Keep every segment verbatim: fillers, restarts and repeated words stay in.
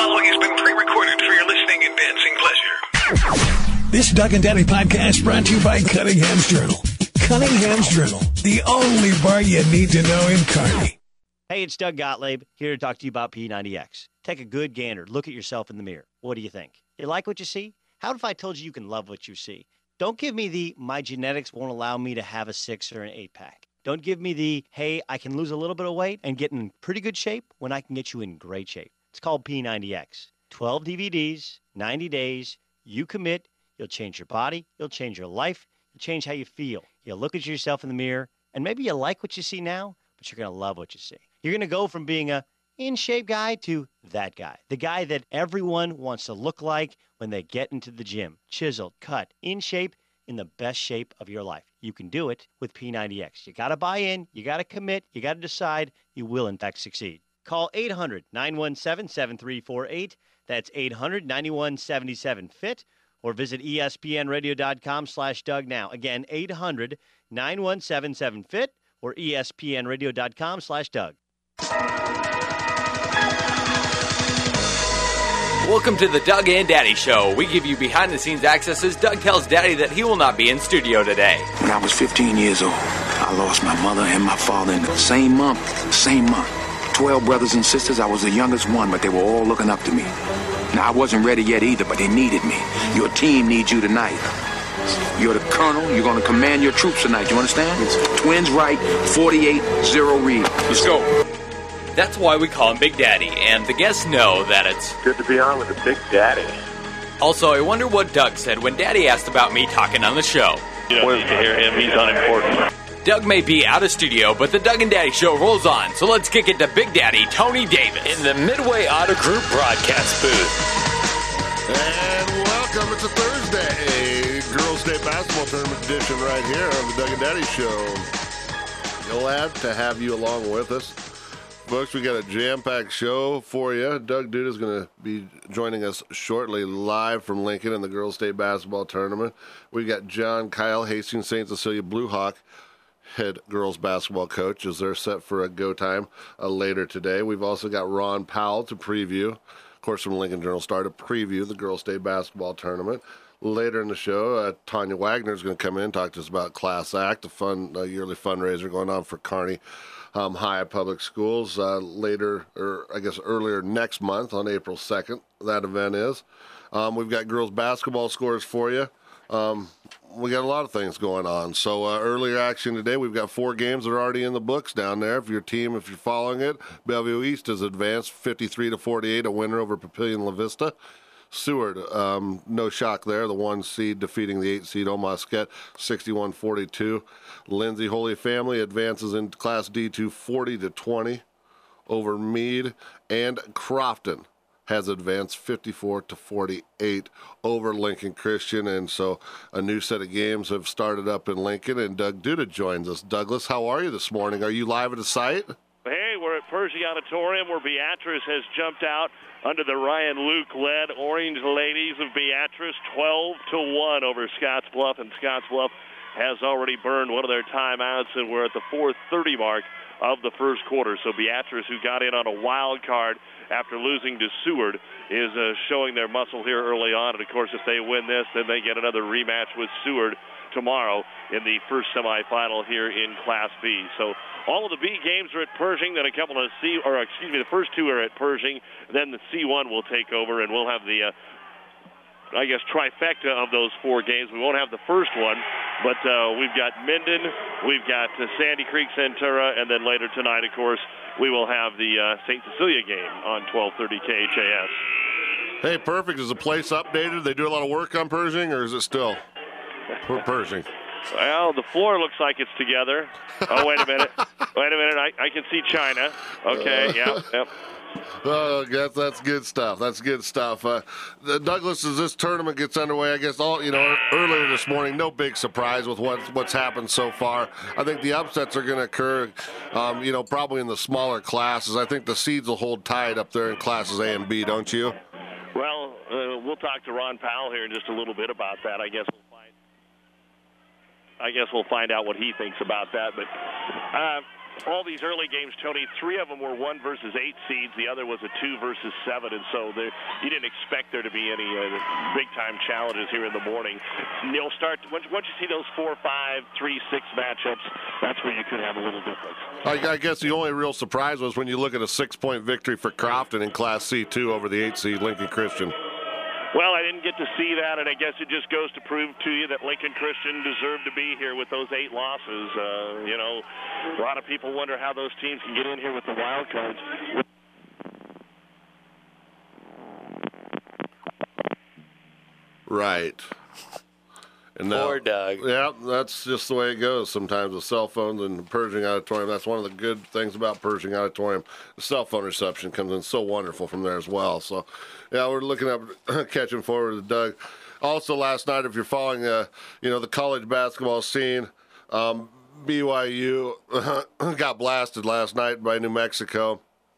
following has been pre-recorded for your listening and dancing pleasure. This Doug and Daddy podcast brought to you by Cunningham's Journal. Cunningham's Journal, the only bar you need to know in Kearney. Hey, it's Doug Gottlieb, here to talk to you about P ninety X. Take a good gander. Look at yourself in the mirror. What do you think? You like what you see? How if I told you you can love what you see? Don't give me the, my genetics won't allow me to have a six or an eight pack. Don't give me the, hey, I can lose a little bit of weight and get in pretty good shape when I can get you in great shape. It's called P ninety X. twelve D V Ds, ninety days, you commit, you'll change your body, you'll change your life, you'll change how you feel. You'll look at yourself in the mirror, and maybe you like what you see now, but you're going to love what you see. You're going to go from being a in-shape guy to that guy, the guy that everyone wants to look like when they get into the gym. Chiseled, cut, in shape, in the best shape of your life. You can do it with P ninety X. You got to buy in, you got to commit, you got to decide you will in fact succeed. Call eight hundred, nine one seven, seven three four eight. That's eight hundred, nine one seven seven, F I T. Or visit espnradio.com slash Doug now. Again, eight hundred, nine one seven, seven F I T or espnradio.com slash Doug. Welcome to the Doug and Daddy Show. We give you behind-the-scenes access as Doug tells Daddy that he will not be in studio today. When I was fifteen years old, I lost my mother and my father in the same month, same month. Twelve brothers and sisters, I was the youngest one, but they were all looking up to me. Now, I wasn't ready yet either, but they needed me. Your team needs you tonight. You're the colonel. You're going to command your troops tonight. You understand? It's Twins right, forty-eight, zero read. Let's go. That's why we call him Big Daddy, and the guests know that it's good to be on with the Big Daddy. Also, I wonder what Doug said when Daddy asked about me talking on the show. You don't need to hear him. He's unimportant. Doug may be out of studio, but the Doug and Daddy Show rolls on, so let's kick it to Big Daddy Tony Davis in the Midway Auto Group broadcast booth. And welcome. It's a Thursday, a Girls' Day Basketball Tournament edition right here on the Doug and Daddy Show. Glad to have you along with us. Folks, we got a jam-packed show for you. Doug Duda is going to be joining us shortly live from Lincoln in the Girls' Day Basketball Tournament. We got John Kyle, Hastings Saint Cecilia Blue Hawk head girls basketball coach, as they're set for a go time uh, later today. We've also got Ron Powell to preview, of course, from Lincoln Journal-Star, to preview the Girls' Day Basketball Tournament. Later in the show, uh, Tanya Wagner is going to come in and talk to us about Class Act, a fun uh, yearly fundraiser going on for Kearney Um, High Public Schools uh, later, or I guess earlier next month on April second, that event is. Um, we've got girls basketball scores for you. Um, we got a lot of things going on. So uh, earlier action today, we've got four games that are already in the books down there. If your team, if you're following it, Bellevue East has advanced fifty-three to forty-eight, a winner over Papillion La Vista. Seward, um, no shock there. The one seed defeating the eight seed Omaha Skutt, sixty-one forty-two. Lindsay Holy Family advances in Class D to forty to twenty over Meade, and Crofton has advanced fifty-four to forty-eight over Lincoln Christian. And so a new set of games have started up in Lincoln, and Doug Duda joins us. Douglas, how are you this morning? Are you live at the site? Hey, we're at Pershing Auditorium where Beatrice has jumped out under the Ryan Luke-led Orange Ladies of Beatrice, twelve to one over Scottsbluff, and Scottsbluff has already burned one of their timeouts, and we're at the four thirty mark of the first quarter. So Beatrice, who got in on a wild card after losing to Seward, is uh, showing their muscle here early on. And, of course, if they win this, then they get another rematch with Seward tomorrow in the first semifinal here in Class B. So all of the B games are at Pershing, then a couple of C, or excuse me, the first two are at Pershing, then the C one will take over, and we'll have the, uh, I guess, trifecta of those four games. We won't have the first one, but uh, we've got Minden, we've got uh, Sandy Creek Centura, and then later tonight, of course, we will have the uh, Saint Cecilia game on twelve thirty K H A S. Hey, perfect. Is the place updated? They do a lot of work on Pershing, or is it still Pershing? Well, the floor looks like it's together. Oh, wait a minute. Wait a minute. I, I can see China. Okay, yeah, yep. Oh, that's, that's good stuff. That's good stuff. Uh, Douglas, as this tournament gets underway, I guess all you know earlier this morning, no big surprise with what what's happened so far. I think the upsets are going to occur, um, you know, probably in the smaller classes. I think the seeds will hold tight up there in classes A and B, don't you? Well, uh, we'll talk to Ron Powell here in just a little bit about that. I guess we'll find. I guess we'll find out what he thinks about that. But uh, all these early games, Tony, three of them were one versus eight seeds. The other was a two versus seven, and so there, you didn't expect there to be any uh, big-time challenges here in the morning. And you'll start once, once you see those four, five, three, six matchups. That's where you could have a little difference. I, I guess the only real surprise was when you look at a six-point victory for Crofton in Class C two over the eight seed Lincoln Christian. Well, I didn't get to see that, and I guess it just goes to prove to you that Lincoln Christian deserved to be here with those eight losses. Uh, you know, a lot of people wonder how those teams can get in here with the wild cards. Right. And now, Poor Doug. Yeah, that's just the way it goes sometimes with cell phones and Pershing Auditorium. That's one of the good things about Pershing Auditorium. The cell phone reception comes in so wonderful from there as well. So, yeah, we're looking up, catching forward to Doug. Also, last night, if you're following, uh, you know, the college basketball scene, um, B Y U got blasted last night by New Mexico.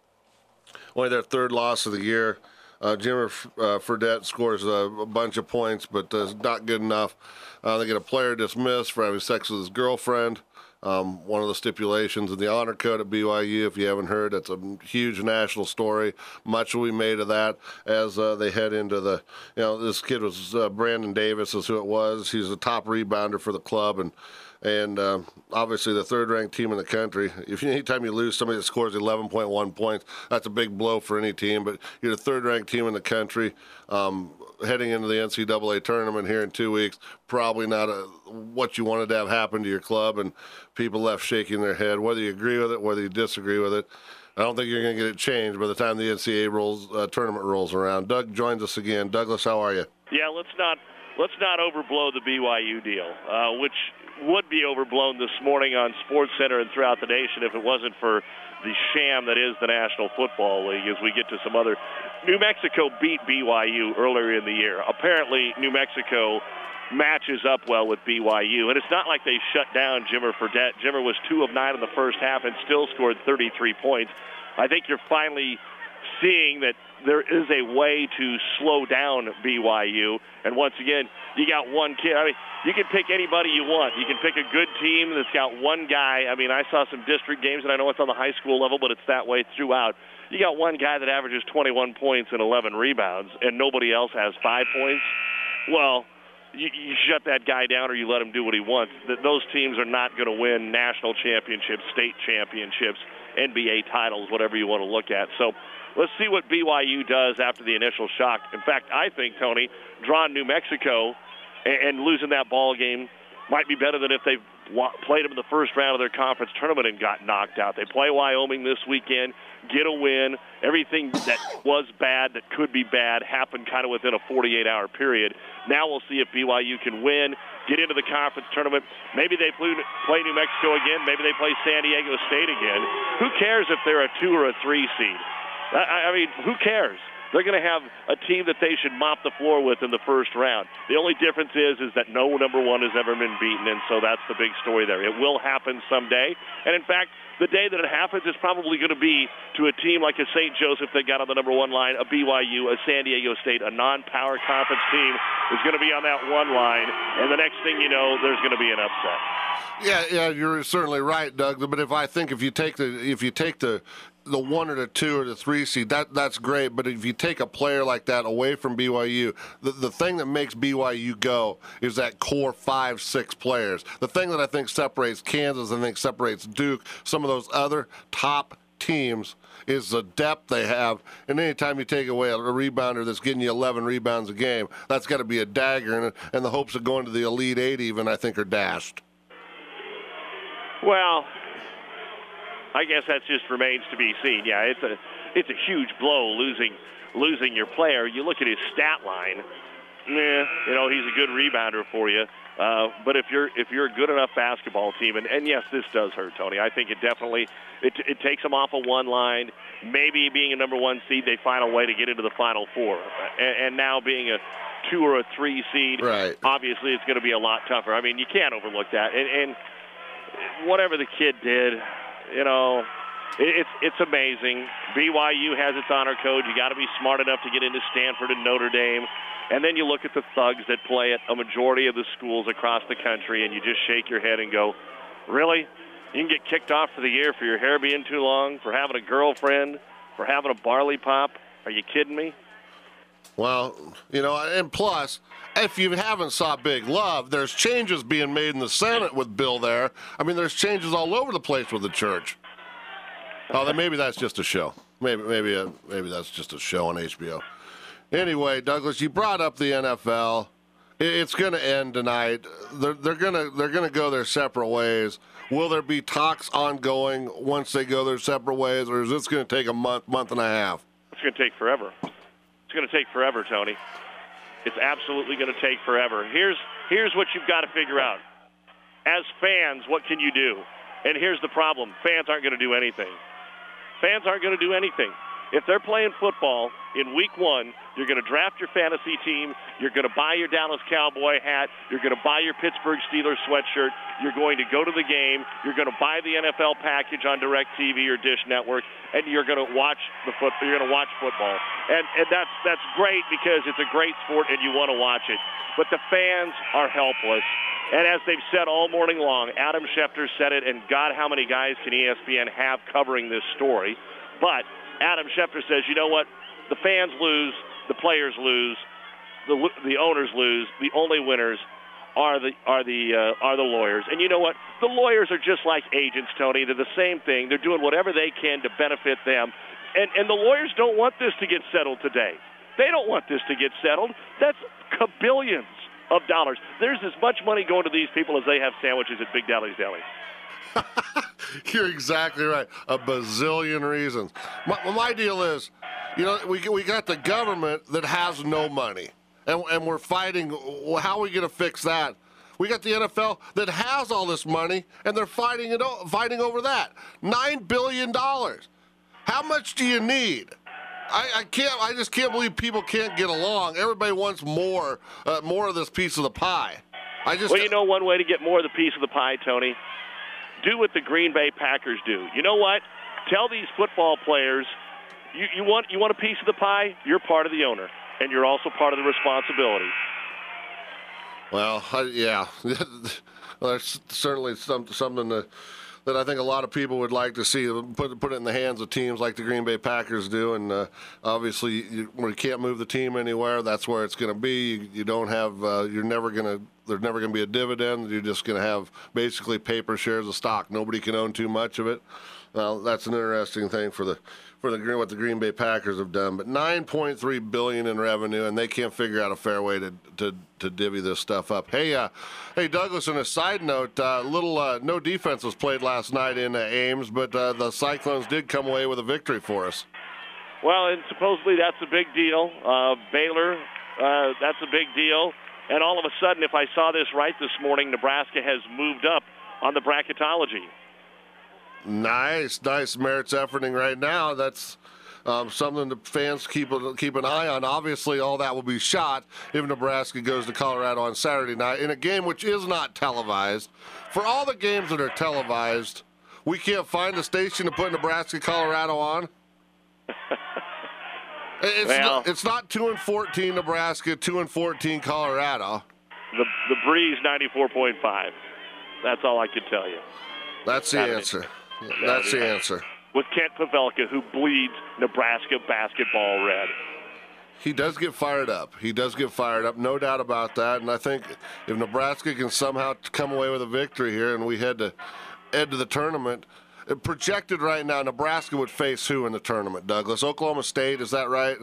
Only their third loss of the year. Uh, Jimmer uh, Fredette scores a, a bunch of points, but uh, not good enough. Uh, they get a player dismissed for having sex with his girlfriend. Um, one of the stipulations in the honor code at B Y U, if you haven't heard, that's a huge national story. Much will be made of that as uh, they head into the, you know, this kid was uh, Brandon Davis is who it was. He's a top rebounder for the club, and And uh, obviously the third-ranked team in the country. If you, anytime you lose somebody that scores eleven point one points, that's a big blow for any team. But you're the third-ranked team in the country, um, heading into the N C double A tournament here in two weeks. Probably not a, what you wanted to have happen to your club, and people left shaking their head. Whether you agree with it, whether you disagree with it, I don't think you're going to get it changed by the time the N C double A rolls, uh, tournament rolls around. Doug joins us again. Douglas, how are you? Yeah, let's not let's not overblow the B Y U deal, uh, which would be overblown this morning on SportsCenter and throughout the nation if it wasn't for the sham that is the National Football League. As we get to some other, New Mexico beat B Y U earlier in the year. Apparently, New Mexico matches up well with B Y U, and it's not like they shut down Jimmer Fredette. Jimmer was two of nine in the first half and still scored thirty-three points. I think you're finally seeing that there is a way to slow down B Y U. And once again, you got one kid. I mean, you can pick anybody you want. You can pick a good team that's got one guy. I mean, I saw some district games, and I know it's on the high school level, but it's that way throughout. You got one guy that averages twenty-one points and eleven rebounds, and nobody else has five points. Well, you, you shut that guy down or you let him do what he wants. Those teams are not going to win national championships, state championships, N B A titles, whatever you want to look at. So let's see what B Y U does after the initial shock. In fact, I think, Tony, drawing New Mexico and, and losing that ball game might be better than if they played them in the first round of their conference tournament and got knocked out. They play Wyoming this weekend, get a win. Everything that was bad, that could be bad, happened kind of within a forty-eight hour period. Now we'll see if B Y U can win, get into the conference tournament. Maybe they play New Mexico again. Maybe they play San Diego State again. Who cares if they're a two or a three seed? I, I mean, who cares? They're going to have a team that they should mop the floor with in the first round. The only difference is is that no number one has ever been beaten, and so that's the big story there. It will happen someday. And, in fact, the day that it happens is probably going to be to a team like a Saint Joseph that got on the number one line, a B Y U, a San Diego State, a non-power conference team is going to be on that one line, and the next thing you know, there's going to be an upset. Yeah, yeah, you're certainly right, Doug. But if I think if you take the if you take the the one or the two or the three seed, that that's great. But if you take a player like that away from B Y U, the, the thing that makes B Y U go is that core five, six players. The thing that I think separates Kansas, I think separates Duke, some of those other top teams, is the depth they have. And anytime you take away a rebounder that's getting you eleven rebounds a game, that's got to be a dagger. And, and the hopes of going to the Elite Eight even, I think, are dashed. Well, I guess that just remains to be seen. Yeah, it's a it's a huge blow losing losing your player. You look at his stat line. Nah, you know, he's a good rebounder for you. Uh, but if you're if you're a good enough basketball team, and, and yes, this does hurt, Tony. I think it definitely it, it takes them off of one line. Maybe being a number one seed, they find a way to get into the Final Four. And, and now being a two or a three seed, right. Obviously it's going to be a lot tougher. I mean, you can't overlook that. And, and whatever the kid did, you know, it, it's it's amazing. B Y U has its honor code. You got to be smart enough to get into Stanford and Notre Dame. And then you look at the thugs that play at a majority of the schools across the country, and you just shake your head and go, really? You can get kicked off for the year for your hair being too long, for having a girlfriend, for having a barley pop. Are you kidding me? Well, you know, and plus, if you haven't saw Big Love, there's changes being made in the Senate with Bill there. I mean, there's changes all over the place with the church. Oh, then maybe that's just a show. Maybe, maybe, a, maybe that's just a show on H B O. Anyway, Douglas, you brought up the N F L. It's going to end tonight. They're, they're going to they're going to go their separate ways. Will there be talks ongoing once they go their separate ways, or is this going to take a month, month and a half? It's going to take forever. It's going to take forever, Tony. It's absolutely going to take forever. Here's here's what you've got to figure out. As fans, what can you do? And here's the problem. Fans aren't going to do anything. Fans aren't going to do anything. If they're playing football in week one, you're going to draft your fantasy team, you're going to buy your Dallas Cowboy hat, you're going to buy your Pittsburgh Steelers sweatshirt, you're going to go to the game, you're going to buy the N F L package on DirecTV or Dish Network, and you're going to watch the foot. You're going to watch football, and and that's that's great because it's a great sport and you want to watch it. But the fans are helpless, and as they've said all morning long, Adam Schefter said it, and God, how many guys can E S P N have covering this story? But Adam Schefter says, you know what? The fans lose, the players lose, the the owners lose. The only winners are the are the uh, are the lawyers. And you know what? The lawyers are just like agents, Tony. They're the same thing. They're doing whatever they can to benefit them. And and the lawyers don't want this to get settled today. They don't want this to get settled. That's billions of dollars. There's as much money going to these people as they have sandwiches at Big Deli's Deli. You're exactly right. A bazillion reasons. My, my deal is, you know, we we got the government that has no money, and and we're fighting. How are we going to fix that? We got the N F L that has all this money, and they're fighting it fighting over that nine billion dollars. How much do you need? I, I can't. I just can't believe people can't get along. Everybody wants more, uh, more of this piece of the pie. I just. Well, you know, one way to get more of the piece of the pie, Tony. Do what the Green Bay Packers do. You know what? Tell these football players, you, you want you want a piece of the pie? You're part of the owner, and you're also part of the responsibility. Well, I, yeah, there's certainly some, something that, that I think a lot of people would like to see. Put put it in the hands of teams like the Green Bay Packers do, and uh, obviously you, where you can't move the team anywhere, that's where it's going to be. You, you don't have, uh, you're never going to. There's never going to be a dividend. You're just going to have basically paper shares of stock. Nobody can own too much of it. Well, that's an interesting thing for the for the what the Green Bay Packers have done. But nine point three billion dollars in revenue, and they can't figure out a fair way to to, to divvy this stuff up. Hey, uh, hey, Douglas. On a side note, uh, little uh, no defense was played last night in uh, Ames, but uh, the Cyclones did come away with a victory for us. Well, and supposedly that's a big deal. Uh, Baylor, uh, that's a big deal. And all of a sudden, if I saw this right this morning, Nebraska has moved up on the bracketology. Nice, nice. Merritt's efforting right now. That's um, something the fans keep keep an eye on. Obviously, all that will be shot if Nebraska goes to Colorado on Saturday night in a game which is not televised. For all the games that are televised, we can't find a station to put Nebraska Colorado on. It's, well, not, it's not two and fourteen Nebraska, two and fourteen Colorado. The the Breeze ninety-four point five. That's all I can tell you. That's the Saturday. answer. That's the answer. With Kent Pavelka, who bleeds Nebraska basketball red. He does get fired up. He does get fired up, no doubt about that. And I think if Nebraska can somehow come away with a victory here and we head to head to the tournament, projected right now, Nebraska would face who in the tournament, Douglas? Oklahoma State, is that right?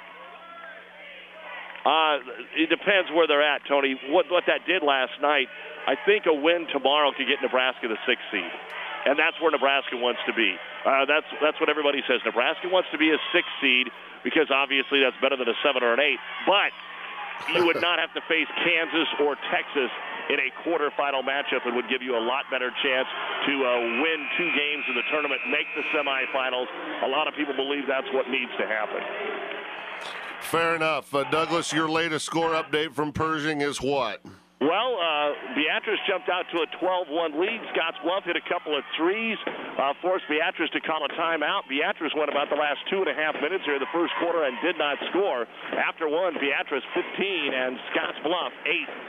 Uh, it depends where they're at, Tony. What what that did last night, I think a win tomorrow could get Nebraska the sixth seed. And that's where Nebraska wants to be. Uh, that's that's what everybody says. Nebraska wants to be a sixth seed because obviously that's better than a seven or an eight. But you would not have to face Kansas or Texas in a quarterfinal matchup. It would give you a lot better chance to uh, win two games in the tournament, make the semifinals. A lot of people believe that's what needs to happen. Fair enough. Uh, Douglas, your latest score update from Pershing is what? Well, uh, Beatrice jumped out to a twelve one lead. Scottsbluff hit a couple of threes, uh, forced Beatrice to call a timeout. Beatrice went about the last two and a half minutes here in the first quarter and did not score. After one, Beatrice fifteen and Scottsbluff eight.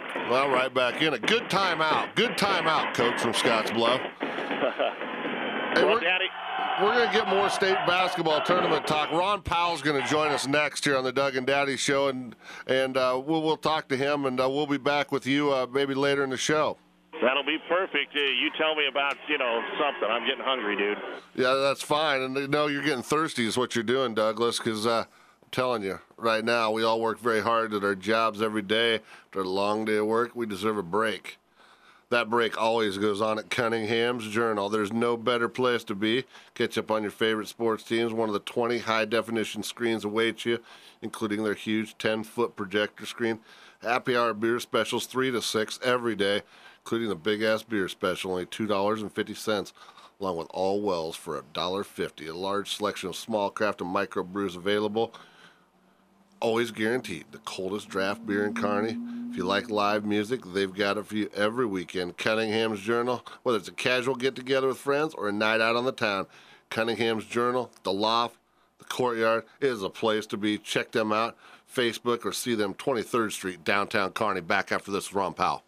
Well, right back in it. Good timeout. Good timeout, Coach from Scottsbluff. Hey, well, we're Daddy. we're going to get more state basketball tournament talk. Ron Powell's going to join us next here on the Doug and Daddy Show, and and uh, we'll we'll talk to him, and uh, we'll be back with you uh, maybe later in the show. That'll be perfect. Uh, you tell me about, you know, something. I'm getting hungry, dude. Yeah, that's fine. And you know, you're getting thirsty is what you're doing, Douglas, because uh, I'm telling you, right now, we all work very hard at our jobs every day. After a long day of work, we deserve a break. That break always goes on at Cunningham's Journal. There's no better place to be. Catch up on your favorite sports teams. One of the twenty high-definition screens awaits you, including their huge ten-foot projector screen. Happy hour beer specials three to six every day, including the big-ass beer special, only two dollars and fifty cents, along with all wells for one dollar fifty. A large selection of small craft and micro brews available. Always guaranteed the coldest draft beer in Kearney. If you like live music, they've got it for you every weekend. Cunningham's Journal, whether it's a casual get-together with friends or a night out on the town, Cunningham's Journal, the Loft, the Courtyard, it is a place to be. Check them out, Facebook, or see them twenty-third Street, downtown Kearney. Back after this, Ron Powell.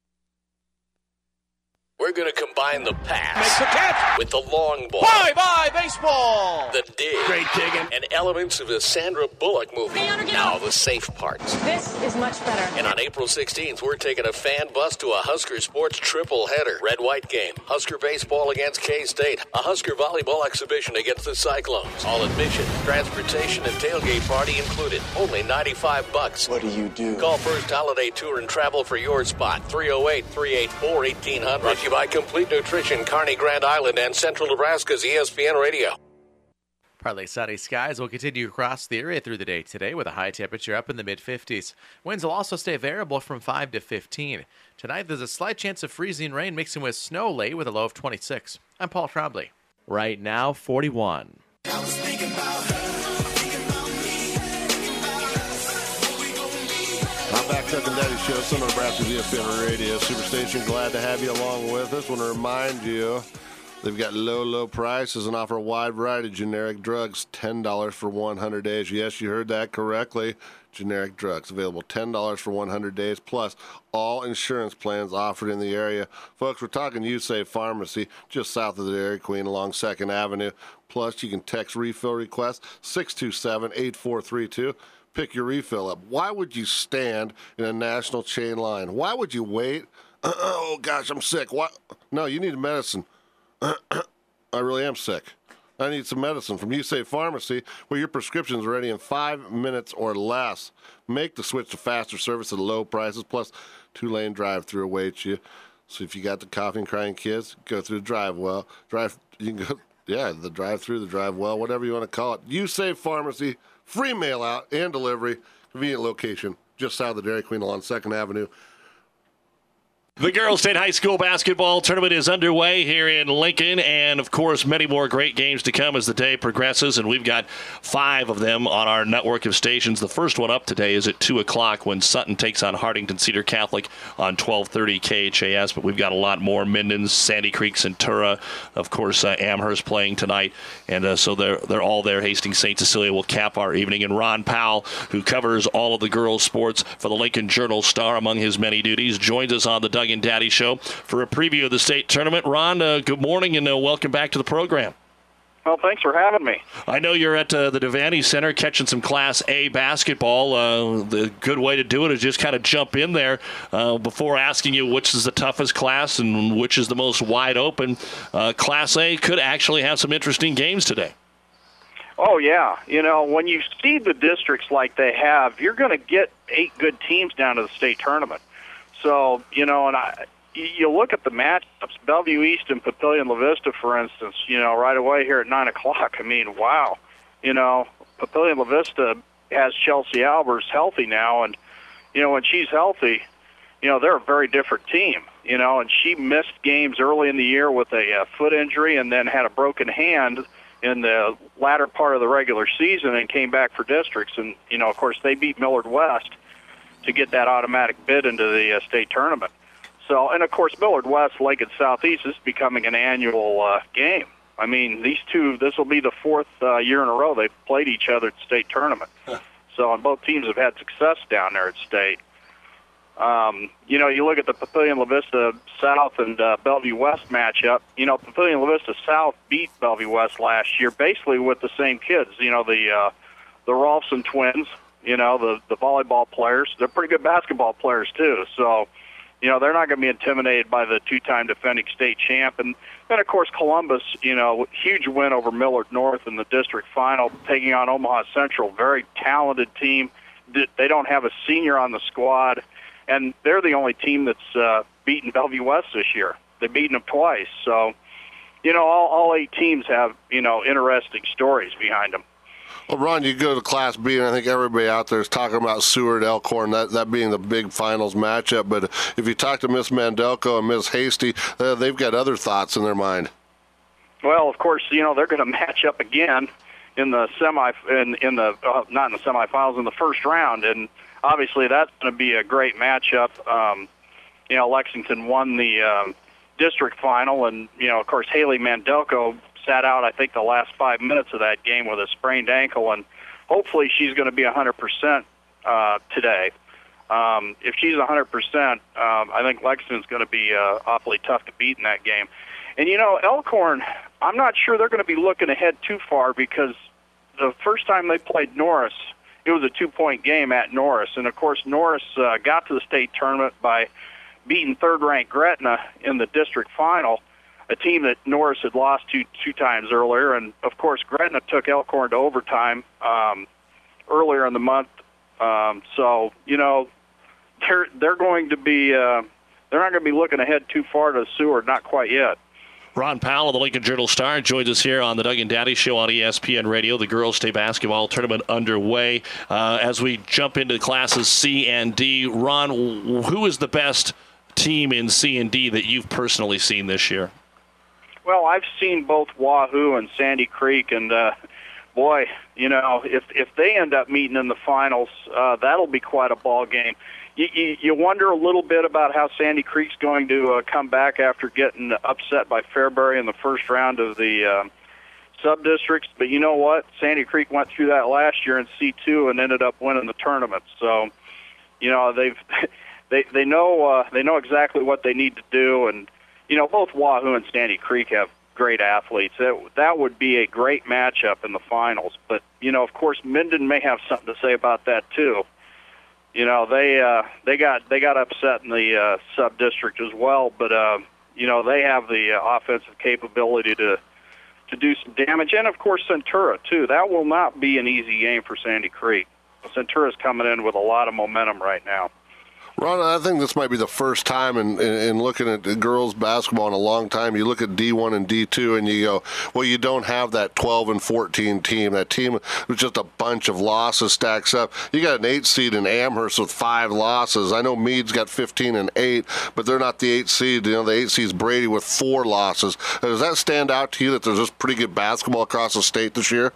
We're going to combine the pass Makes a catch. with the long ball. Bye-bye, baseball. The dig. Great digging. And elements of a Sandra Bullock movie. Now the safe parts. This is much better. And on April sixteenth, we're taking a fan bus to a Husker sports triple header. Red-white game. Husker baseball against K-State. A Husker volleyball exhibition against the Cyclones. All admission, transportation, and tailgate party included. Only ninety-five bucks. What do you do? Call First Holiday Tour and Travel for your spot. three oh eight, three eight four, one eight hundred. By Complete Nutrition, Kearney, Grand Island, and Central Nebraska's E S P N Radio. Partly sunny skies will continue across the area through the day today with a high temperature up in the mid-fifties. Winds will also stay variable from five to fifteen. Tonight there's a slight chance of freezing rain mixing with snow late with a low of twenty-six. I'm Paul Trombley. Right now, forty-one. I was thinking about her, thinking about me, thinking about us, what we gonna be. I'm back, Doug and Daddy Show, Central Nebraska's E S P N Radio Superstation. Glad to have you along with us. Want to remind you, they've got low, low prices and offer a wide variety of generic drugs. ten dollars for one hundred days. Yes, you heard that correctly. Generic drugs available ten dollars for one hundred days, plus all insurance plans offered in the area. Folks, we're talking USAFE Pharmacy, just south of the Dairy Queen along second Avenue. Plus, you can text refill request six two seven, eight four three two. Pick your refill up. Why would you stand in a national chain line? Why would you wait? Oh, gosh, I'm sick. What? No, you need medicine. I really am sick. I need some medicine from USAFE Pharmacy, where your prescription's ready in five minutes or less. Make the switch to faster service at low prices, plus two-lane drive-through awaits you. So if you got the coughing, crying kids, go through the drive well. Drive, you can go, yeah, the drive-through, the drive well, whatever you want to call it. USAFE Pharmacy, free mail-out and delivery, convenient location, just south of the Dairy Queen along second Avenue. The Girls State High School basketball tournament is underway here in Lincoln, and, of course, many more great games to come as the day progresses, and we've got five of them on our network of stations. The first one up today is at two o'clock when Sutton takes on Hartington Cedar Catholic on twelve thirty K H A S, but we've got a lot more. Minden's, Sandy Creek, Centura, of course, uh, Amherst playing tonight, and uh, so they're, they're all there. Hastings Saint Cecilia will cap our evening, and Ron Powell, who covers all of the girls' sports for the Lincoln Journal-Star among his many duties, joins us on the Doug and Daddy Show for a preview of the state tournament. Ron, uh, good morning and uh, welcome back to the program. Well, thanks for having me. I know you're at uh, the Devaney Center catching some Class A basketball. Uh, the good way to do it is just kind of jump in there uh, before asking you which is the toughest class and which is the most wide open. Uh, Class A could actually have some interesting games today. Oh, yeah. You know, when you see the districts like they have, you're going to get eight good teams down to the state tournament. So, you know, and I, you look at the matchups, Bellevue East and Papillion La Vista, for instance, you know, right away here at nine o'clock. I mean, wow. You know, Papillion La Vista has Chelsea Albers healthy now, and, you know, when she's healthy, you know, they're a very different team, you know, and she missed games early in the year with a uh, foot injury and then had a broken hand in the latter part of the regular season and came back for districts. And, you know, of course, they beat Millard West to get that automatic bid into the uh, state tournament. So, and of course, Millard West, Lincoln Southeast is becoming an annual uh, game. I mean, these two, this will be the fourth uh, year in a row they've played each other at the state tournament. Huh. So, and both teams have had success down there at state. Um, you know, you look at the Papillion La Vista South and uh, Bellevue West matchup. You know, Papillion La Vista South beat Bellevue West last year, basically with the same kids. You know, the uh, the Rolfson twins. You know, the the volleyball players. They're pretty good basketball players too. So, you know, they're not going to be intimidated by the two-time defending state champ. And then, of course, Columbus. You know, huge win over Millard North in the district final, taking on Omaha Central. Very talented team. They don't have a senior on the squad. And they're the only team that's uh, beaten Bellevue West this year. They've beaten them twice. So, you know, all, all eight teams have, you know, interesting stories behind them. Well, Ron, you go to Class B, and I think everybody out there is talking about Seward Elkhorn, that, that being the big finals matchup. But if you talk to Miss Mandelko and Miss Hasty, uh, they've got other thoughts in their mind. Well, of course, you know, they're going to match up again in the semi, in, in the uh, not in the semifinals, in the first round. And obviously, that's going to be a great matchup. Um, you know, Lexington won the um, district final, and, you know, of course, Haley Mandelko sat out, I think, the last five minutes of that game with a sprained ankle, and hopefully she's going to be one hundred percent uh, today. Um, if she's one hundred percent, um, I think Lexington's going to be uh, awfully tough to beat in that game. And, you know, Elkhorn, I'm not sure they're going to be looking ahead too far, because the first time they played Norris, it was a two-point game at Norris. And, of course, Norris uh, got to the state tournament by beating third-ranked Gretna in the district final, a team that Norris had lost to two times earlier. And, of course, Gretna took Elkhorn to overtime um, earlier in the month. Um, so, you know, they're, they're going to be uh, they're not going to be looking ahead too far to Seward, not quite yet. Ron Powell of the Lincoln Journal-Star joins us here on the Doug and Daddy Show on E S P N Radio. The girls' state basketball tournament underway. Uh, as we jump into classes C and D, Ron, who is the best team in C and D that you've personally seen this year? Well, I've seen both Wahoo and Sandy Creek, and uh, boy, you know, if if they end up meeting in the finals, uh, that'll be quite a ball game. You, you, you wonder a little bit about how Sandy Creek's going to uh, come back after getting upset by Fairbury in the first round of the uh, sub-districts. But you know what? Sandy Creek went through that last year in C two and ended up winning the tournament. So, you know, they've they they know uh, they know exactly what they need to do. And, you know, both Wahoo and Sandy Creek have great athletes. That, that would be a great matchup in the finals. But, you know, of course, Minden may have something to say about that too. You know, they uh, they got they got upset in the uh, sub district as well, but uh, you know, they have the uh, offensive capability to to do some damage, and of course Centura too. That will not be an easy game for Sandy Creek. Centura's coming in with a lot of momentum right now. Ron, I think this might be the first time in, in, in looking at girls basketball in a long time. You look at D one and D two and you go, well, you don't have that twelve and fourteen team. That team with just a bunch of losses stacks up. You got an eight seed in Amherst with five losses. I know Meade's got fifteen and eight, but they're not the eight seed. You know, the eight seed's Brady with four losses. Does that stand out to you that there's just pretty good basketball across the state this year?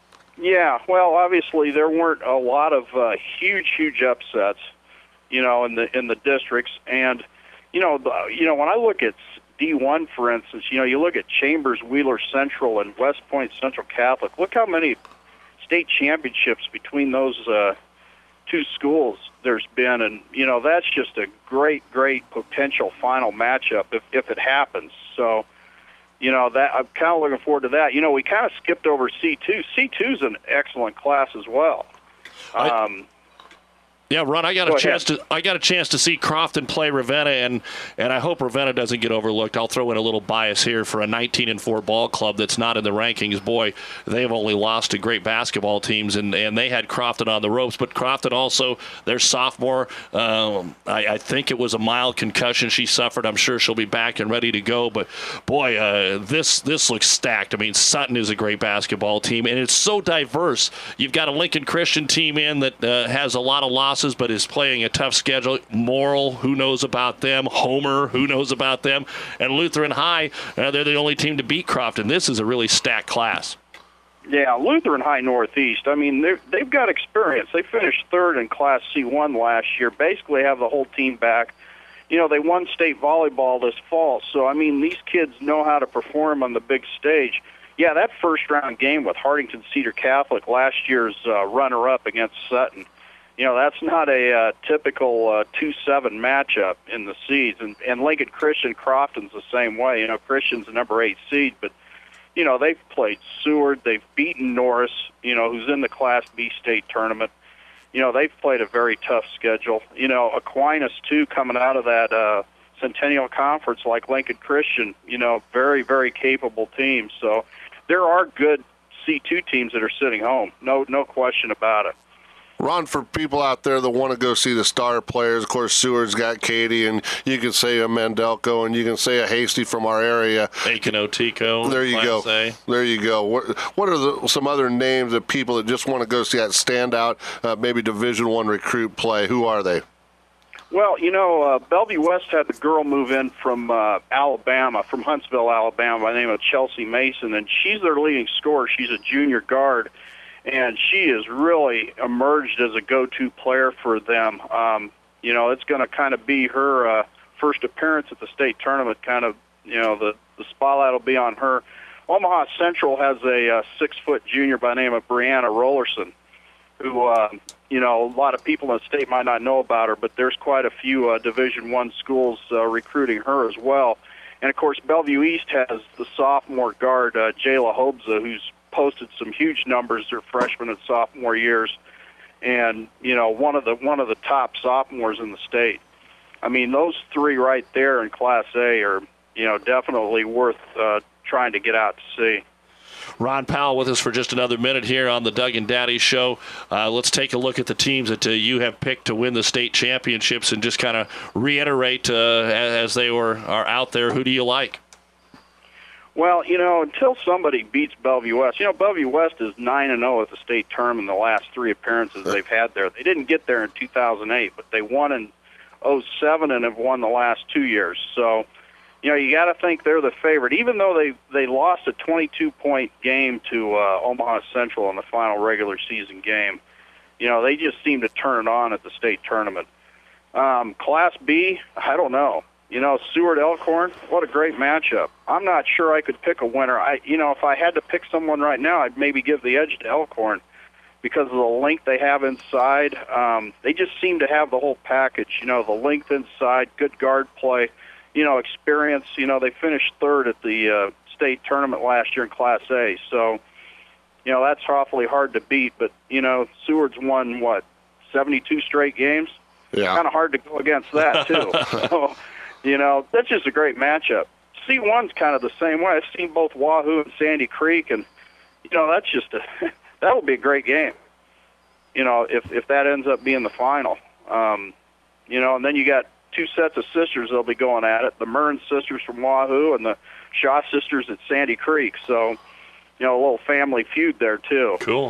Yeah, well, obviously there weren't a lot of uh, huge, huge upsets, you know, in the in the districts. And, you know, the, you know, when I look at D one, for instance, you know, you look at Chambers, Wheeler Central, and West Point Central Catholic. Look how many state championships between those uh, two schools there's been. And, you know, that's just a great, great potential final matchup if, if it happens. So, you know, that I'm kind of looking forward to that. You know, we kind of skipped over C two. C two is an excellent class as well. Um, I- Yeah, Ron, I got Go a chance ahead. to I got a chance to see Crofton play Ravenna, and and I hope Ravenna doesn't get overlooked. I'll throw in a little bias here for a nineteen and four ball club that's not in the rankings. Boy, they've only lost to great basketball teams, and, and they had Crofton on the ropes. But Crofton also, their sophomore, um, I, I think it was a mild concussion she suffered. I'm sure she'll be back and ready to go. But boy, uh, this this looks stacked. I mean, Sutton is a great basketball team, and it's so diverse. You've got a Lincoln Christian team in that uh, has a lot of losses, but is playing a tough schedule. Morrill, who knows about them? Homer, who knows about them? And Lutheran High, uh, they're the only team to beat Crofton. This is a really stacked class. Yeah, Lutheran High Northeast. I mean, they're- they've got experience. They finished third in Class C one last year, basically have the whole team back. You know, they won state volleyball this fall, so, I mean, these kids know how to perform on the big stage. Yeah, that first-round game with Hartington Cedar Catholic, last year's uh, runner-up against Sutton, You know, that's not a uh, typical uh, two seven matchup in the seeds. And, and Lincoln Christian, Crofton's the same way. You know, Christian's the number eight seed, but, you know, they've played Seward. They've beaten Norris, you know, who's in the Class B state tournament. You know, they've played a very tough schedule. You know, Aquinas, too, coming out of that uh, Centennial Conference like Lincoln Christian, you know, very, very capable teams. So there are good C two teams that are sitting home. No, no question about it. Ron, for people out there that want to go see the star players, of course, Seward's got Katie, and you can say a Mandelko, and you can say a Hasty from our area. Aiken Otico. There you go. A. There you go. What, what are the, some other names of people that just want to go see that standout, uh, maybe Division One recruit play? Who are they? Well, you know, uh, Bellevue West had the girl move in from uh, Alabama, from Huntsville, Alabama, by the name of Chelsea Mason, and she's their leading scorer. She's a junior guard. And she has really emerged as a go-to player for them. Um, you know, it's going to kind of be her uh, first appearance at the state tournament. Kind of, you know, the, the spotlight will be on her. Omaha Central has a uh, six-foot junior by the name of Brianna Rollerson, who, uh, you know, a lot of people in the state might not know about her, but there's quite a few uh, Division One schools uh, recruiting her as well. And, of course, Bellevue East has the sophomore guard, uh, Jayla Hobza, who's posted some huge numbers their freshman and sophomore years, and you know one of the one of the top sophomores in the state. I mean, those three right there in Class A are you know definitely worth uh, trying to get out to see. Ron Powell with us for just another minute here on the Doug and Daddy Show. Uh, let's take a look at the teams that uh, you have picked to win the state championships, and just kind of reiterate uh, as they were are out there. Who do you like? Well, you know, until somebody beats Bellevue West, you know, Bellevue West is nine and zero at the state tournament in the last three appearances they've had there. They didn't get there in two thousand eight, but they won in oh seven and have won the last two years. So, you know, you got to think they're the favorite, even though they they lost a twenty-two point game to uh, Omaha Central in the final regular season game. You know, they just seem to turn it on at the state tournament. Um, Class B, I don't know. You know, Seward Elkhorn, what a great matchup. I'm not sure I could pick a winner. I, you know, if I had to pick someone right now, I'd maybe give the edge to Elkhorn because of the length they have inside. Um, they just seem to have the whole package. You know, the length inside, good guard play, you know, experience. You know, they finished third at the uh, state tournament last year in Class A. So, you know, that's awfully hard to beat. But, you know, Seward's won, what, seventy-two straight games? Yeah. Kind of hard to go against that, too. So, you know, that's just a great matchup. C one's kind of the same way. I've seen both Wahoo and Sandy Creek, and, you know, that's just a – that will be a great game, you know, if, if that ends up being the final. Um, you know, and then you got two sets of sisters that'll be going at it, the Murn sisters from Wahoo and the Shaw sisters at Sandy Creek. So, you know, a little family feud there, too. Cool.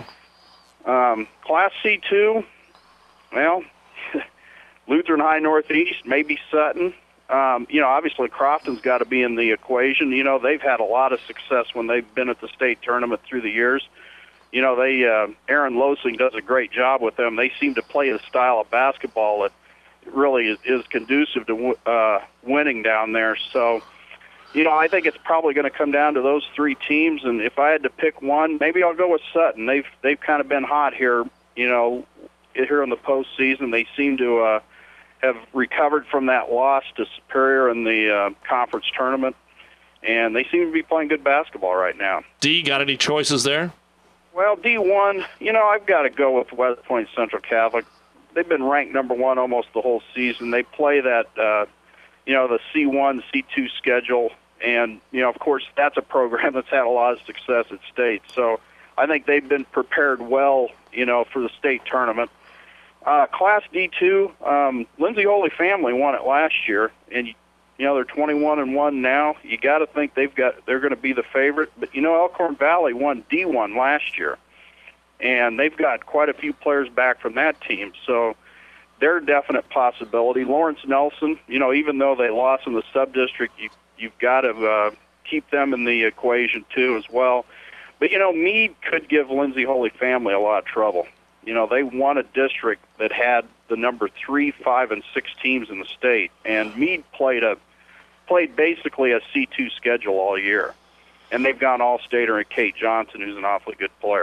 Um, Class C two, well, Lutheran High Northeast, maybe Sutton. Um, you know, obviously Crofton's got to be in the equation. You know, they've had a lot of success when they've been at the state tournament through the years. You know, they uh, Aaron Losing does a great job with them. They seem to play a style of basketball that really is, is conducive to uh, winning down there. So, you know, I think it's probably going to come down to those three teams. And if I had to pick one, maybe I'll go with Sutton. They've they've kind of been hot here. You know, here in the postseason, they seem to. Uh, have recovered from that loss to Superior in the uh, conference tournament, and they seem to be playing good basketball right now. D, got any choices there? Well, D one, you know, I've got to go with West Point Central Catholic. They've been ranked number one almost the whole season. They play that, uh, you know, the C one, C two schedule, and, you know, of course, that's a program that's had a lot of success at state. So I think they've been prepared well, you know, for the state tournament. Uh, Class D two, um, Lindsay Holy Family won it last year, and you know they're twenty-one and one now. You got to think they've got they're going to be the favorite. But you know Elkhorn Valley won D one last year, and they've got quite a few players back from that team, so they're a definite possibility. Lawrence Nelson, you know, even though they lost in the sub-district, you, you've got to uh, keep them in the equation too as well. But you know Meade could give Lindsay Holy Family a lot of trouble. You know, they won a district that had the number three, five, and six teams in the state, and Meade played a played basically a C two schedule all year, and they've gone all-stater in Kate Johnson, who's an awfully good player.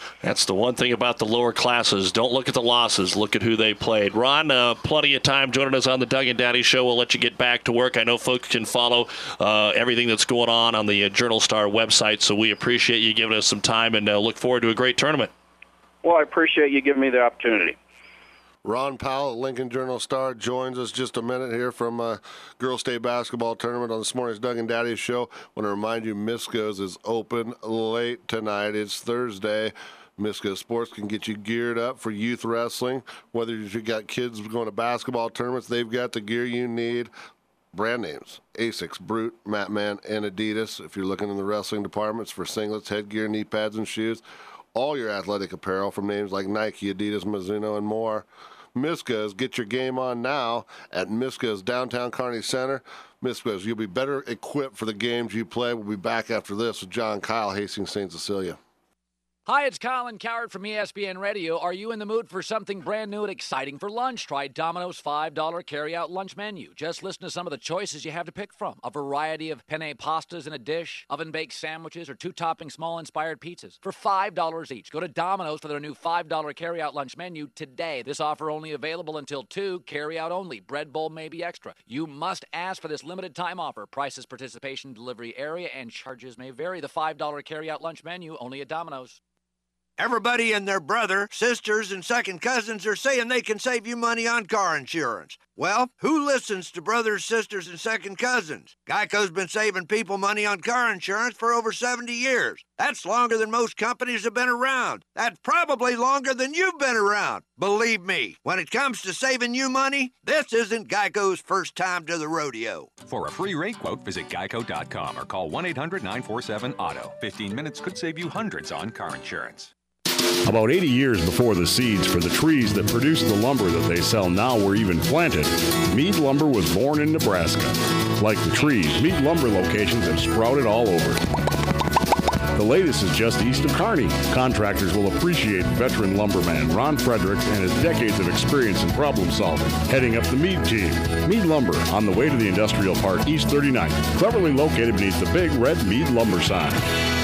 That's the one thing about the lower classes. Don't look at the losses. Look at who they played. Ron, uh, plenty of time joining us on the Doug and Daddy Show. We'll let you get back to work. I know folks can follow uh, everything that's going on on the uh, Journal Star website, so we appreciate you giving us some time and uh, look forward to a great tournament. Well, I appreciate you giving me the opportunity. Ron Powell at Lincoln Journal-Star joins us just a minute here from uh, Girls State Basketball Tournament on this morning's Doug and Daddy Show. I want to remind you, Misko's is open late tonight. It's Thursday. Misko Sports can get you geared up for youth wrestling. Whether you've got kids going to basketball tournaments, they've got the gear you need. Brand names, Asics, Brute, Matman, and Adidas. If you're looking in the wrestling departments for singlets, headgear, knee pads, and shoes, all your athletic apparel from names like Nike, Adidas, Mizuno, and more. Misko's, get your game on now at Misko's Downtown Kearney Center. Misko's, you'll be better equipped for the games you play. We'll be back after this with John Kyle, Hastings, Saint Cecilia. Hi, it's Colin Coward from E S P N Radio. Are you in the mood for something brand new and exciting for lunch? Try Domino's five dollar carry-out lunch menu. Just listen to some of the choices you have to pick from. A variety of penne pastas in a dish, oven-baked sandwiches, or two-topping small-inspired pizzas for five dollars each. Go to Domino's for their new five dollar carry-out lunch menu today. This offer only available until two, carry-out only. Bread bowl may be extra. You must ask for this limited-time offer. Prices, participation, delivery area, and charges may vary. The five dollar carry-out lunch menu only at Domino's. Everybody and their brother, sisters, and second cousins are saying they can save you money on car insurance. Well, who listens to brothers, sisters, and second cousins? Geico's been saving people money on car insurance for over seventy years. That's longer than most companies have been around. That's probably longer than you've been around. Believe me, when it comes to saving you money, this isn't Geico's first time to the rodeo. For a free rate quote, visit geico dot com or call one eight hundred nine four seven auto. fifteen minutes could save you hundreds on car insurance. About eighty years before the seeds for the trees that produce the lumber that they sell now were even planted, Mead Lumber was born in Nebraska. Like the trees, Mead Lumber locations have sprouted all over. The latest is just east of Kearney. Contractors will appreciate veteran lumberman Ron Fredericks and his decades of experience in problem solving, heading up the Mead team. Mead Lumber, on the way to the Industrial Park, East thirty-ninth, cleverly located beneath the big red Mead Lumber sign.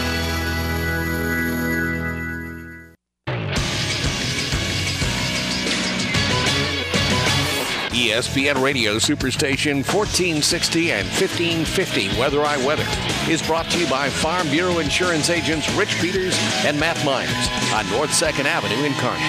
E S P N Radio Superstation fourteen sixty and fifteen fifty Weather I Weather is brought to you by Farm Bureau Insurance agents Rich Peters and Matt Myers on North second Avenue in Kearney.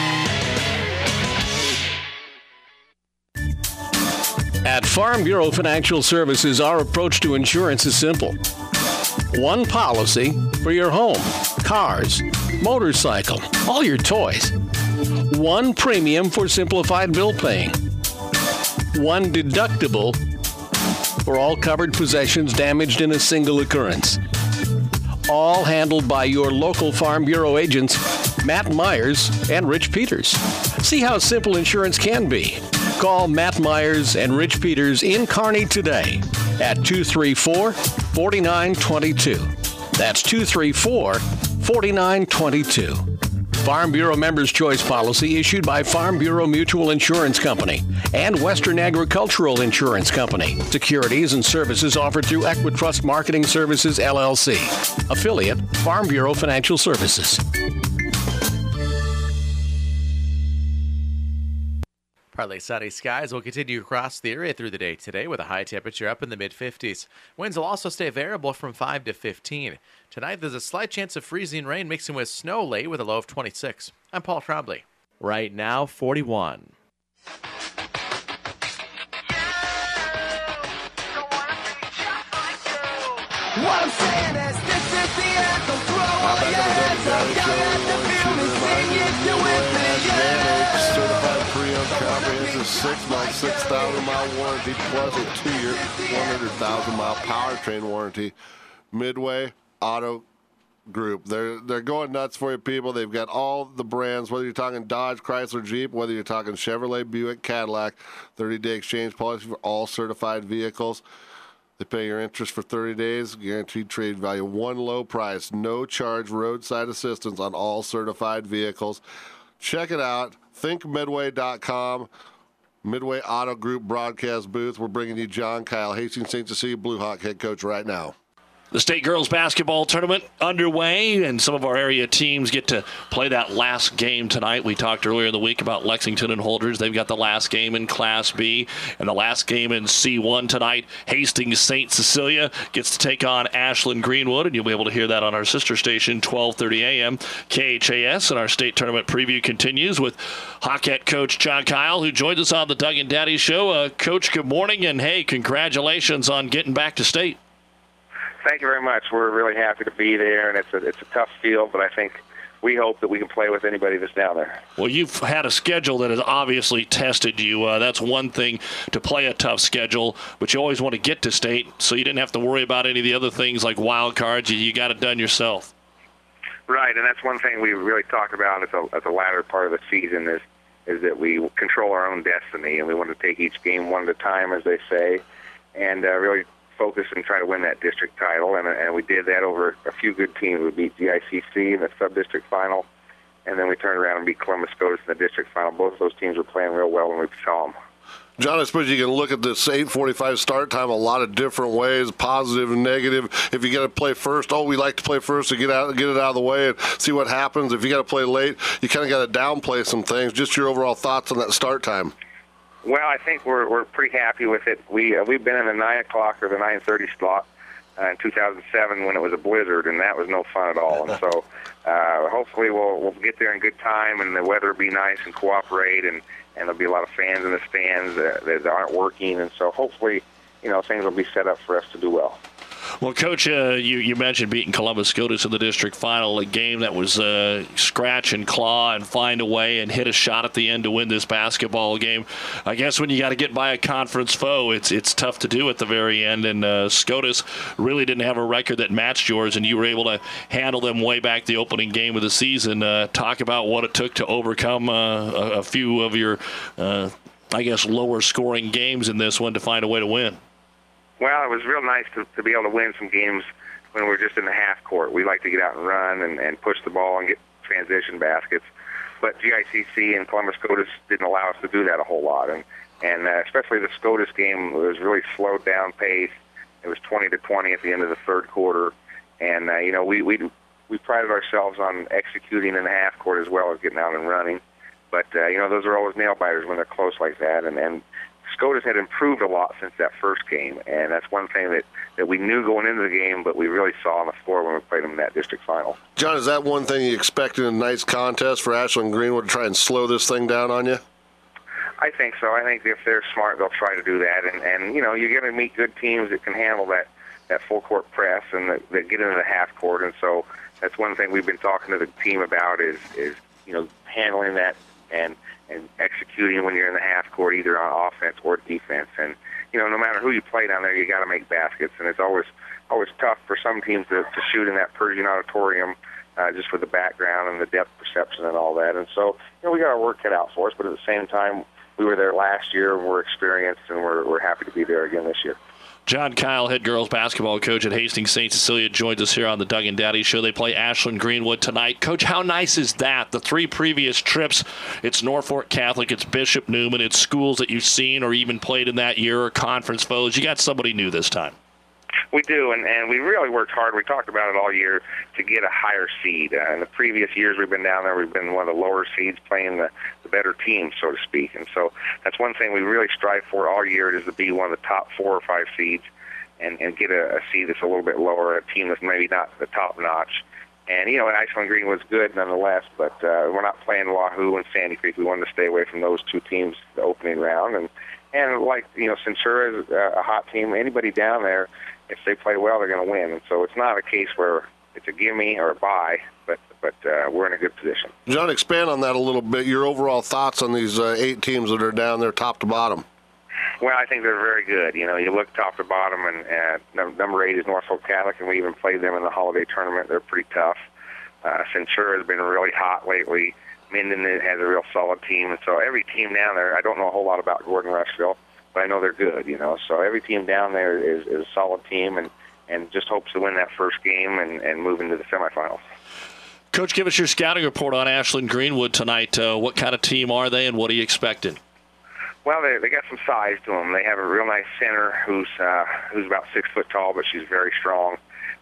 At Farm Bureau Financial Services, our approach to insurance is simple. One policy for your home, cars, motorcycle, all your toys. One premium for simplified bill paying. One deductible for all covered possessions damaged in a single occurrence. All handled by your local Farm Bureau agents, Matt Myers and Rich Peters. See how simple insurance can be. Call Matt Myers and Rich Peters in Kearney today at two three four, four nine two two. That's two three four, four nine two two. Farm Bureau Members' Choice Policy issued by Farm Bureau Mutual Insurance Company and Western Agricultural Insurance Company. Securities and services offered through Equitrust Marketing Services, L L C. Affiliate, Farm Bureau Financial Services. Partly sunny skies will continue across the area through the day today with a high temperature up in the mid fifties. Winds will also stay variable from five to fifteen. Tonight, there's a slight chance of freezing rain mixing with snow late with a low of twenty-six. I'm Paul Trombley. Right now, forty-one. What I'm saying is, this is the anthem. Throw all your hands up, y'all have to feel me, sing it, do it, sing it. Certified pre-owned comprehensive six-month, six thousand mile warranty plus a two-year, one hundred thousand mile powertrain warranty. Midway Auto Group. They're they're going nuts for you people. They've got all the brands, whether you're talking Dodge, Chrysler, Jeep, whether you're talking Chevrolet, Buick, Cadillac, thirty-day exchange policy for all certified vehicles. They pay your interest for thirty days, guaranteed trade value, one low price, no charge roadside assistance on all certified vehicles. Check it out, think midway dot com. Midway Auto Group broadcast booth. We're bringing you John Kyle, Hastings Saint Cecilia Blue Hawk head coach right now. The state girls basketball tournament underway, and some of our area teams get to play that last game tonight. We talked earlier in the week about Lexington and Holders. They've got the last game in Class B and the last game in C one tonight. Hastings Saint Cecilia gets to take on Ashland Greenwood, and you'll be able to hear that on our sister station, twelve thirty a.m. K H A S. And our state tournament preview continues with Hawkette coach John Kyle, who joins us on the Doug and Daddy Show. Uh, Coach, good morning, and hey, congratulations on getting back to state. Thank you very much. We're really happy to be there, and it's a it's a tough field, but I think we hope that we can play with anybody that's down there. Well, you've had a schedule that has obviously tested you. Uh, that's one thing, to play a tough schedule, but you always want to get to state, so you didn't have to worry about any of the other things like wild cards. You, you got it done yourself. Right, and that's one thing we really talked about at the, at the latter part of the season is is that we control our own destiny, and we want to take each game one at a time, as they say, and uh, really focus and try to win that district title, and, and we did that over a few good teams. We beat G I C C in the sub-district final, and then we turned around and beat Columbus Scotus in the district final. Both of those teams were playing real well when we saw them. John, I suppose you can look at this eight forty-five start time a lot of different ways, positive and negative. If you got to play first, oh, we like to play first to get out, get it out of the way and see what happens. If you got to play late, you kind of got to downplay some things. Just your overall thoughts on that start time. Well, I think we're we're pretty happy with it. We uh, we've been in the nine o'clock or the nine thirty slot uh, in two thousand seven when it was a blizzard, and that was no fun at all. And so uh, hopefully we'll we'll get there in good time, and the weather will be nice and cooperate, and, and there'll be a lot of fans in the stands uh, that aren't working, and so hopefully, you know, things will be set up for us to do well. Well, Coach, uh, you, you mentioned beating Columbus Scotus in the district final, a game that was uh, scratch and claw and find a way and hit a shot at the end to win this basketball game. I guess when you got to get by a conference foe, it's it's tough to do at the very end, and uh, Scotus really didn't have a record that matched yours, and you were able to handle them way back the opening game of the season. Uh, talk about what it took to overcome uh, a, a few of your, uh, I guess, lower-scoring games in this one to find a way to win. Well, it was real nice to, to be able to win some games when we're just in the half court. We like to get out and run and, and push the ball and get transition baskets. But G I C C and Columbus Scotus didn't allow us to do that a whole lot. And, and uh, especially the Scotus game was really slowed down pace. It was twenty to twenty at the end of the third quarter. And, uh, you know, we, we, we prided ourselves on executing in the half court as well as getting out and running. But, uh, you know, those are always nail-biters when they're close like that. And, and Scotus had improved a lot since that first game, and that's one thing that, that we knew going into the game, but we really saw on the floor when we played them in that district final. John, is that one thing you expect in a nice contest for Ashland Greenwood to try and slow this thing down on you? I think so. I think if they're smart, they'll try to do that. And, and you know, you're going to meet good teams that can handle that, that full-court press and that, that get into the half court. And so that's one thing we've been talking to the team about is, is you know, handling that and and executing when you're in the half court, either on offense or defense. And, you know, no matter who you play down there, you got to make baskets. And it's always always tough for some teams to, to shoot in that Pershing Auditorium uh, just with the background and the depth perception and all that. And so, you know, we got our work cut out for us, but at the same time, we were there last year, and we're experienced, and we're, we're happy to be there again this year. John Kyle, head girls basketball coach at Hastings Saint Cecilia, joins us here on the Doug and Daddy Show. They play Ashland Greenwood tonight. Coach, how nice is that? The three previous trips, it's Norfolk Catholic, it's Bishop Neumann, it's schools that you've seen or even played in that year or conference foes. You got somebody new this time. We do, and, and we really worked hard. We talked about it all year to get a higher seed. Uh, in the previous years we've been down there, we've been one of the lower seeds playing the, the better teams, so to speak. And so that's one thing we really strive for all year is to be one of the top four or five seeds and, and get a, a seed that's a little bit lower, a team that's maybe not the top notch. And, you know, Ashland Greenwood's good nonetheless, but uh, we're not playing Wahoo and Sandy Creek. We wanted to stay away from those two teams the opening round. And, and like, you know, Centura is a hot team. Anybody down there, if they play well, they're going to win. And so it's not a case where it's a gimme or a buy, but but uh, we're in a good position. John, expand on that a little bit. Your overall thoughts on these uh, eight teams that are down there top to bottom. Well, I think they're very good. You know, you look top to bottom, and uh, number eight is Norfolk Catholic, and we even played them in the holiday tournament. They're pretty tough. Uh, Centura has been really hot lately. Minden has a real solid team. And so every team down there, I don't know a whole lot about Gordon Rushville, but I know they're good, you know. So every team down there is, is a solid team and, and just hopes to win that first game and, and move into the semifinals. Coach, give us your scouting report on Ashland Greenwood tonight. Uh, what kind of team are they, and what are you expecting? Well, they they got some size to them. They have a real nice center who's uh, who's about six foot tall, but she's very strong.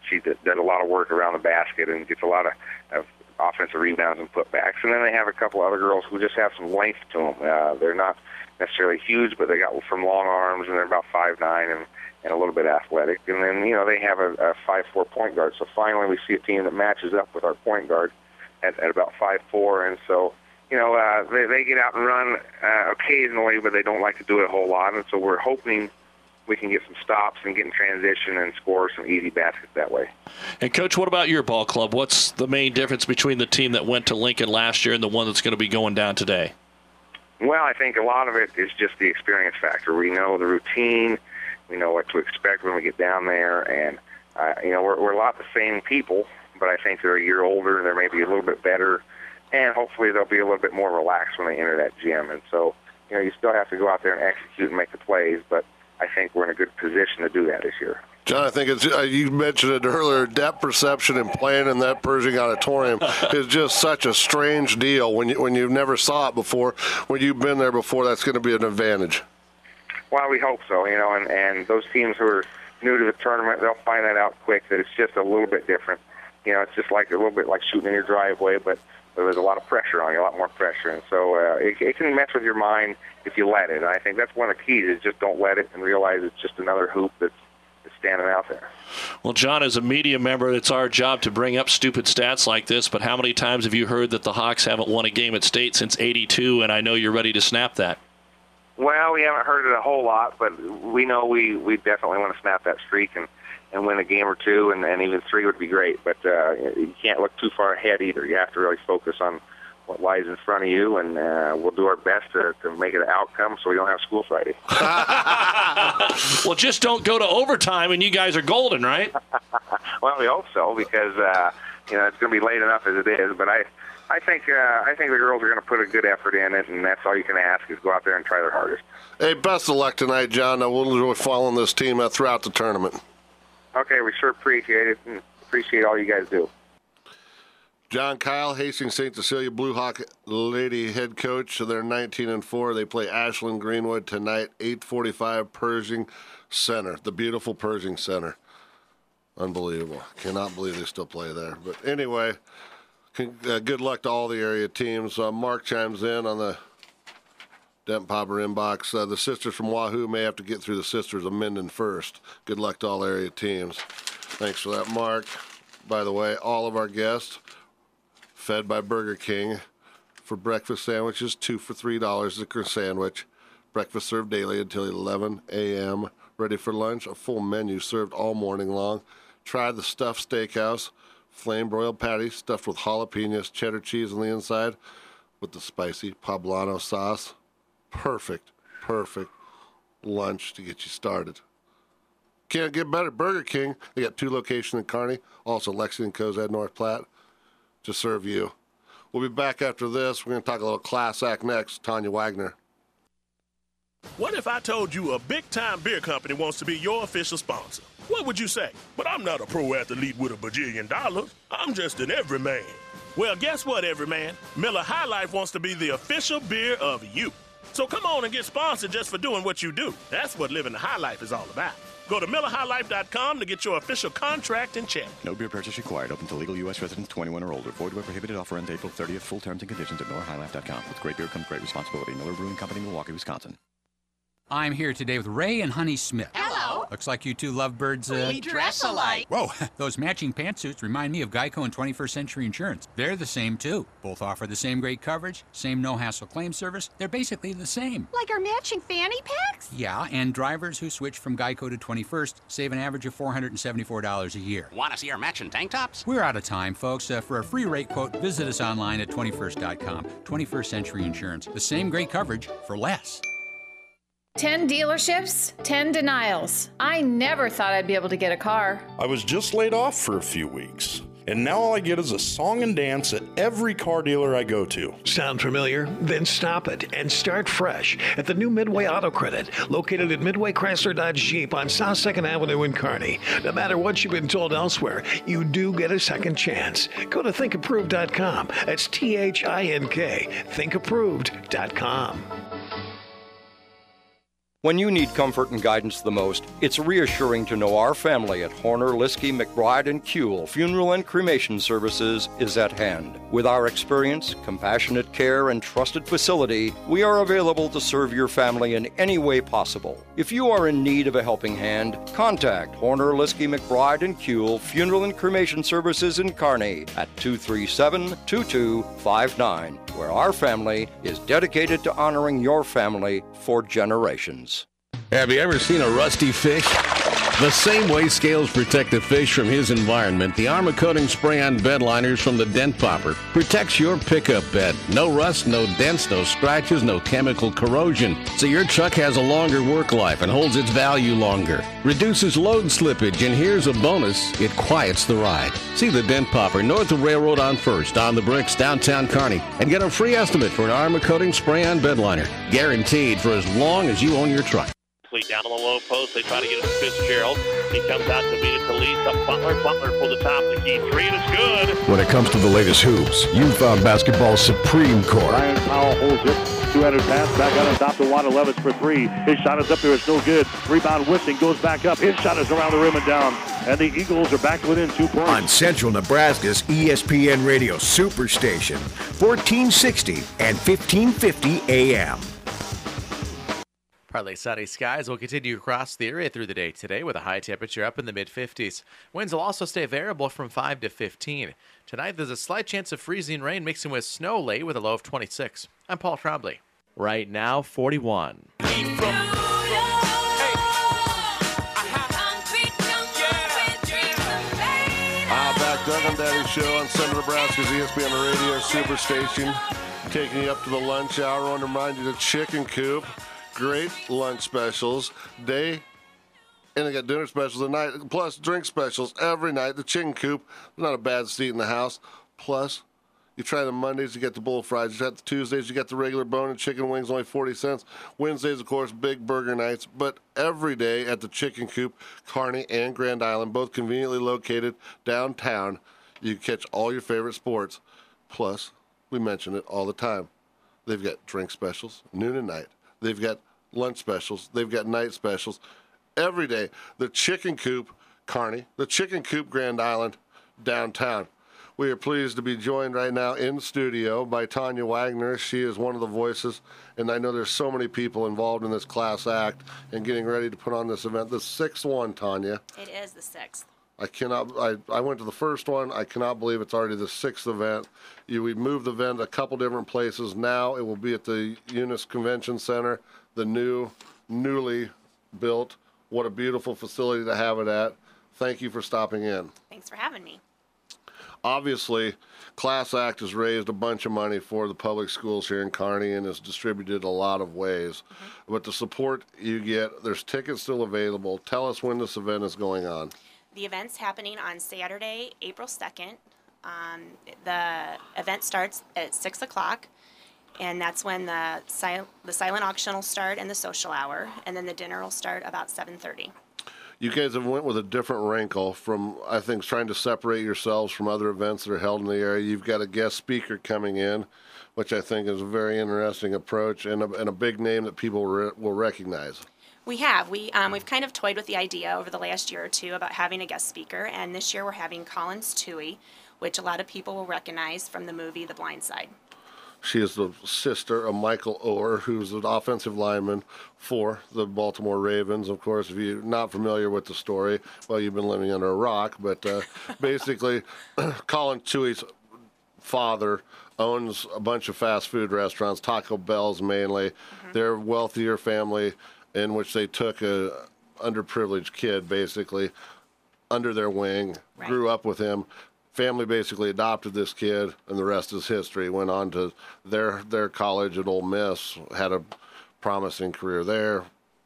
she does a lot of work around the basket and gets a lot of, of offensive rebounds and putbacks. And then they have a couple other girls who just have some length to them. Uh, they're not necessarily huge, but they got some long arms, and they're about five nine and, and a little bit athletic. And then, you know, they have a, a five four point guard. So finally we see a team that matches up with our point guard at, at about five four. And so, you know, uh, they, they get out and run uh, occasionally, but they don't like to do it a whole lot. And so we're hoping we can get some stops and get in transition and score some easy baskets that way. And, Coach, what about your ball club? What's the main difference between the team that went to Lincoln last year and the one that's going to be going down today? Well, I think a lot of it is just the experience factor. We know the routine. We know what to expect when we get down there. And, uh, you know, we're, we're a lot the same people, but I think they're a year older. They're maybe a little bit better. And hopefully they'll be a little bit more relaxed when they enter that gym. And so, you know, you still have to go out there and execute and make the plays, but I think we're in a good position to do that this year. John, I think it's, uh, you mentioned it earlier, depth perception and playing in that Pershing Auditorium is just such a strange deal when, you, when you've never saw it before. When you've been there before, that's going to be an advantage. Well, we hope so, you know, and, and those teams who are new to the tournament, they'll find that out quick, that it's just a little bit different. You know, it's just like a little bit like shooting in your driveway, but there's a lot of pressure on you, a lot more pressure. And so uh, it, it can mess with your mind if you let it. And I think that's one of the keys is just don't let it and realize it's just another hoop that's, that's standing out there. Well, John, as a media member, it's our job to bring up stupid stats like this, but how many times have you heard that the Hawks haven't won a game at State since eighty-two, and I know you're ready to snap that? Well, we haven't heard it a whole lot, but we know we, we definitely want to snap that streak and, and win a game or two, and, and even three would be great. But uh, you can't look too far ahead either. You have to really focus on what lies in front of you, and uh, we'll do our best to, to make it an outcome so we don't have school Friday. Well, just don't go to overtime, and you guys are golden, right? Well, we hope so, because uh, you know it's going to be late enough as it is. But I, I think uh, I think the girls are going to put a good effort in it, and that's all you can ask is go out there and try their hardest. Hey, best of luck tonight, John. We'll enjoy following this team uh, throughout the tournament. Okay, we sure appreciate it, and appreciate all you guys do. John Kyle, Hastings Saint Cecilia Blue Hawk Lady head coach. They're nineteen and four. They play Ashland Greenwood tonight, eight forty-five, Pershing Center, the beautiful Pershing Center. Unbelievable. Cannot believe they still play there. But anyway, can, uh, good luck to all the area teams. Uh, Mark chimes in on the Dent Popper inbox. Uh, the sisters from Wahoo may have to get through the sisters of Minden first. Good luck to all area teams. Thanks for that, Mark. By the way, all of our guests fed by Burger King for breakfast sandwiches, two for three dollars a sandwich. Breakfast served daily until eleven a.m. Ready for lunch, a full menu served all morning long. Try the stuffed steakhouse, flame broiled patties stuffed with jalapenos, cheddar cheese on the inside with the spicy poblano sauce. Perfect, perfect lunch to get you started. Can't get better. Burger King, they got two locations in Kearney, also Lexington, Cozad, North Platte, to serve you. We'll be back after this. We're going to talk a little class act next. Tanya Wagner. What if I told you a big-time beer company wants to be your official sponsor? What would you say? But I'm not a pro athlete with a bajillion dollars. I'm just an everyman. Well, guess what, everyman? Miller High Life wants to be the official beer of you. So come on and get sponsored just for doing what you do. That's what living the high life is all about. Go to Miller High Life dot com to get your official contract in check. No beer purchase required. Open to legal U S residents twenty-one or older. Void where prohibited. Offer ends April thirtieth. Full terms and conditions at Miller High Life dot com. With great beer comes great responsibility. Miller Brewing Company, Milwaukee, Wisconsin. I'm here today with Ray and Honey Smith. Hello. Looks like you two lovebirds. Uh... We dress alike. Whoa, those matching pantsuits remind me of Geico and twenty-first Century Insurance. They're the same, too. Both offer the same great coverage, same no-hassle claim service. They're basically the same. Like our matching fanny packs? Yeah, and drivers who switch from Geico to twenty-first save an average of four hundred seventy-four dollars a year. Want to see our matching tank tops? We're out of time, folks. Uh, for a free rate quote, visit us online at twenty-first dot com. twenty-first Century Insurance. The same great coverage for less. ten dealerships, ten denials. I never thought I'd be able to get a car. I was just laid off for a few weeks, and now all I get is a song and dance at every car dealer I go to. Sound familiar? Then stop it and start fresh at the new Midway Auto Credit, located at Midway Chrysler Dodge Jeep on South second Avenue in Kearney. No matter what you've been told elsewhere, you do get a second chance. Go to think approved dot com. That's T H I N K, think approved dot com. When you need comfort and guidance the most, it's reassuring to know our family at Horner, Liskey, McBride, and Kuehl Funeral and Cremation Services is at hand. With our experience, compassionate care, and trusted facility, we are available to serve your family in any way possible. If you are in need of a helping hand, contact Horner, Liskey, McBride, and Kuehl Funeral and Cremation Services in Kearney at two three seven, two two five nine, where our family is dedicated to honoring your family for generations. Have you ever seen a rusty fish? The same way scales protect the fish from his environment, the Armor Coating Spray-On bed liners from the Dent Popper protects your pickup bed. No rust, no dents, no scratches, no chemical corrosion. So your truck has a longer work life and holds its value longer. Reduces load slippage, and here's a bonus, it quiets the ride. See the Dent Popper north of Railroad on First, on the Bricks, downtown Kearney, and get a free estimate for an Armor Coating Spray-On bed liner. Guaranteed for as long as you own your truck. Down on the low post, they try to get it to Fitzgerald. He comes out to beat it to Lee. Up Butler. Butler for the top of the key three, and it's good. When it comes to the latest hoops, you found basketball's Supreme Court. Ryan Powell holds it. Two-handed pass back out on top to Watt. Levis for three. His shot is up there. It's no good. Rebound Wissing goes back up. His shot is around the rim and down. And the Eagles are back within two points. On Central Nebraska's E S P N Radio Superstation, fourteen sixty and fifteen fifty A M. Partly sunny skies will continue across the area through the day today with a high temperature up in the mid-fifties. Winds will also stay variable from five to fifteen. Tonight there's a slight chance of freezing rain mixing with snow late with a low of twenty-six. I'm Paul Trombley. Right now, forty-one. Ah, back Doug and Daddy Show on Central Nebraska's E S P N Radio Superstation. Taking you up to the lunch hour. I want to remind you the Chicken Coop. Great lunch specials, day, and they got dinner specials at night, plus drink specials every night. The Chicken Coop, not a bad seat in the house. Plus, you try the Mondays, you get the bull fries. You try the Tuesdays, you get the regular bone and chicken wings, only forty cents. Wednesdays, of course, big burger nights. But every day at the Chicken Coop, Kearney and Grand Island, both conveniently located downtown, you catch all your favorite sports. Plus, we mention it all the time. They've got drink specials, noon and night. They've got lunch specials. They've got night specials. Every day, the Chicken Coop, Kearney, the Chicken Coop, Grand Island, downtown. We are pleased to be joined right now in studio by Tanya Wagner. She is one of the voices, and I know there's so many people involved in this class act and getting ready to put on this event. The sixth one, Tanya. It is the sixth. I cannot, I, I went to the first one. I cannot believe it's already the sixth event. You, we moved the event a couple different places. Now it will be at the Eunice Convention Center, the new, newly built. What a beautiful facility to have it at. Thank you for stopping in. Thanks for having me. Obviously, Class Act has raised a bunch of money for the public schools here in Kearney and is distributed a lot of ways. Mm-hmm. But the support you get, there's tickets still available. Tell us when this event is going on. The event's happening on Saturday, April second. Um, the event starts at six o'clock, and that's when the, sil- the silent auction will start and the social hour, and then the dinner will start about seven thirty. You guys have went with a different wrinkle from, I think, trying to separate yourselves from other events that are held in the area. You've got a guest speaker coming in, which I think is a very interesting approach and a, and a big name that people re- will recognize. We have. We, um, we've kind of toyed with the idea over the last year or two about having a guest speaker, and this year we're having Colin Toohey, which a lot of people will recognize from the movie The Blind Side. She is the sister of Michael Oher, who's an offensive lineman for the Baltimore Ravens. Of course, if you're not familiar with the story, well, you've been living under a rock. But uh, basically, Colin Toohey's father owns a bunch of fast food restaurants, Taco Bell's mainly. Mm-hmm. They're a wealthier family in which they took a underprivileged kid, basically, under their wing, right. Grew up with him. Family basically adopted this kid, and the rest is history. Went on to their their college at Ole Miss, had a promising career there,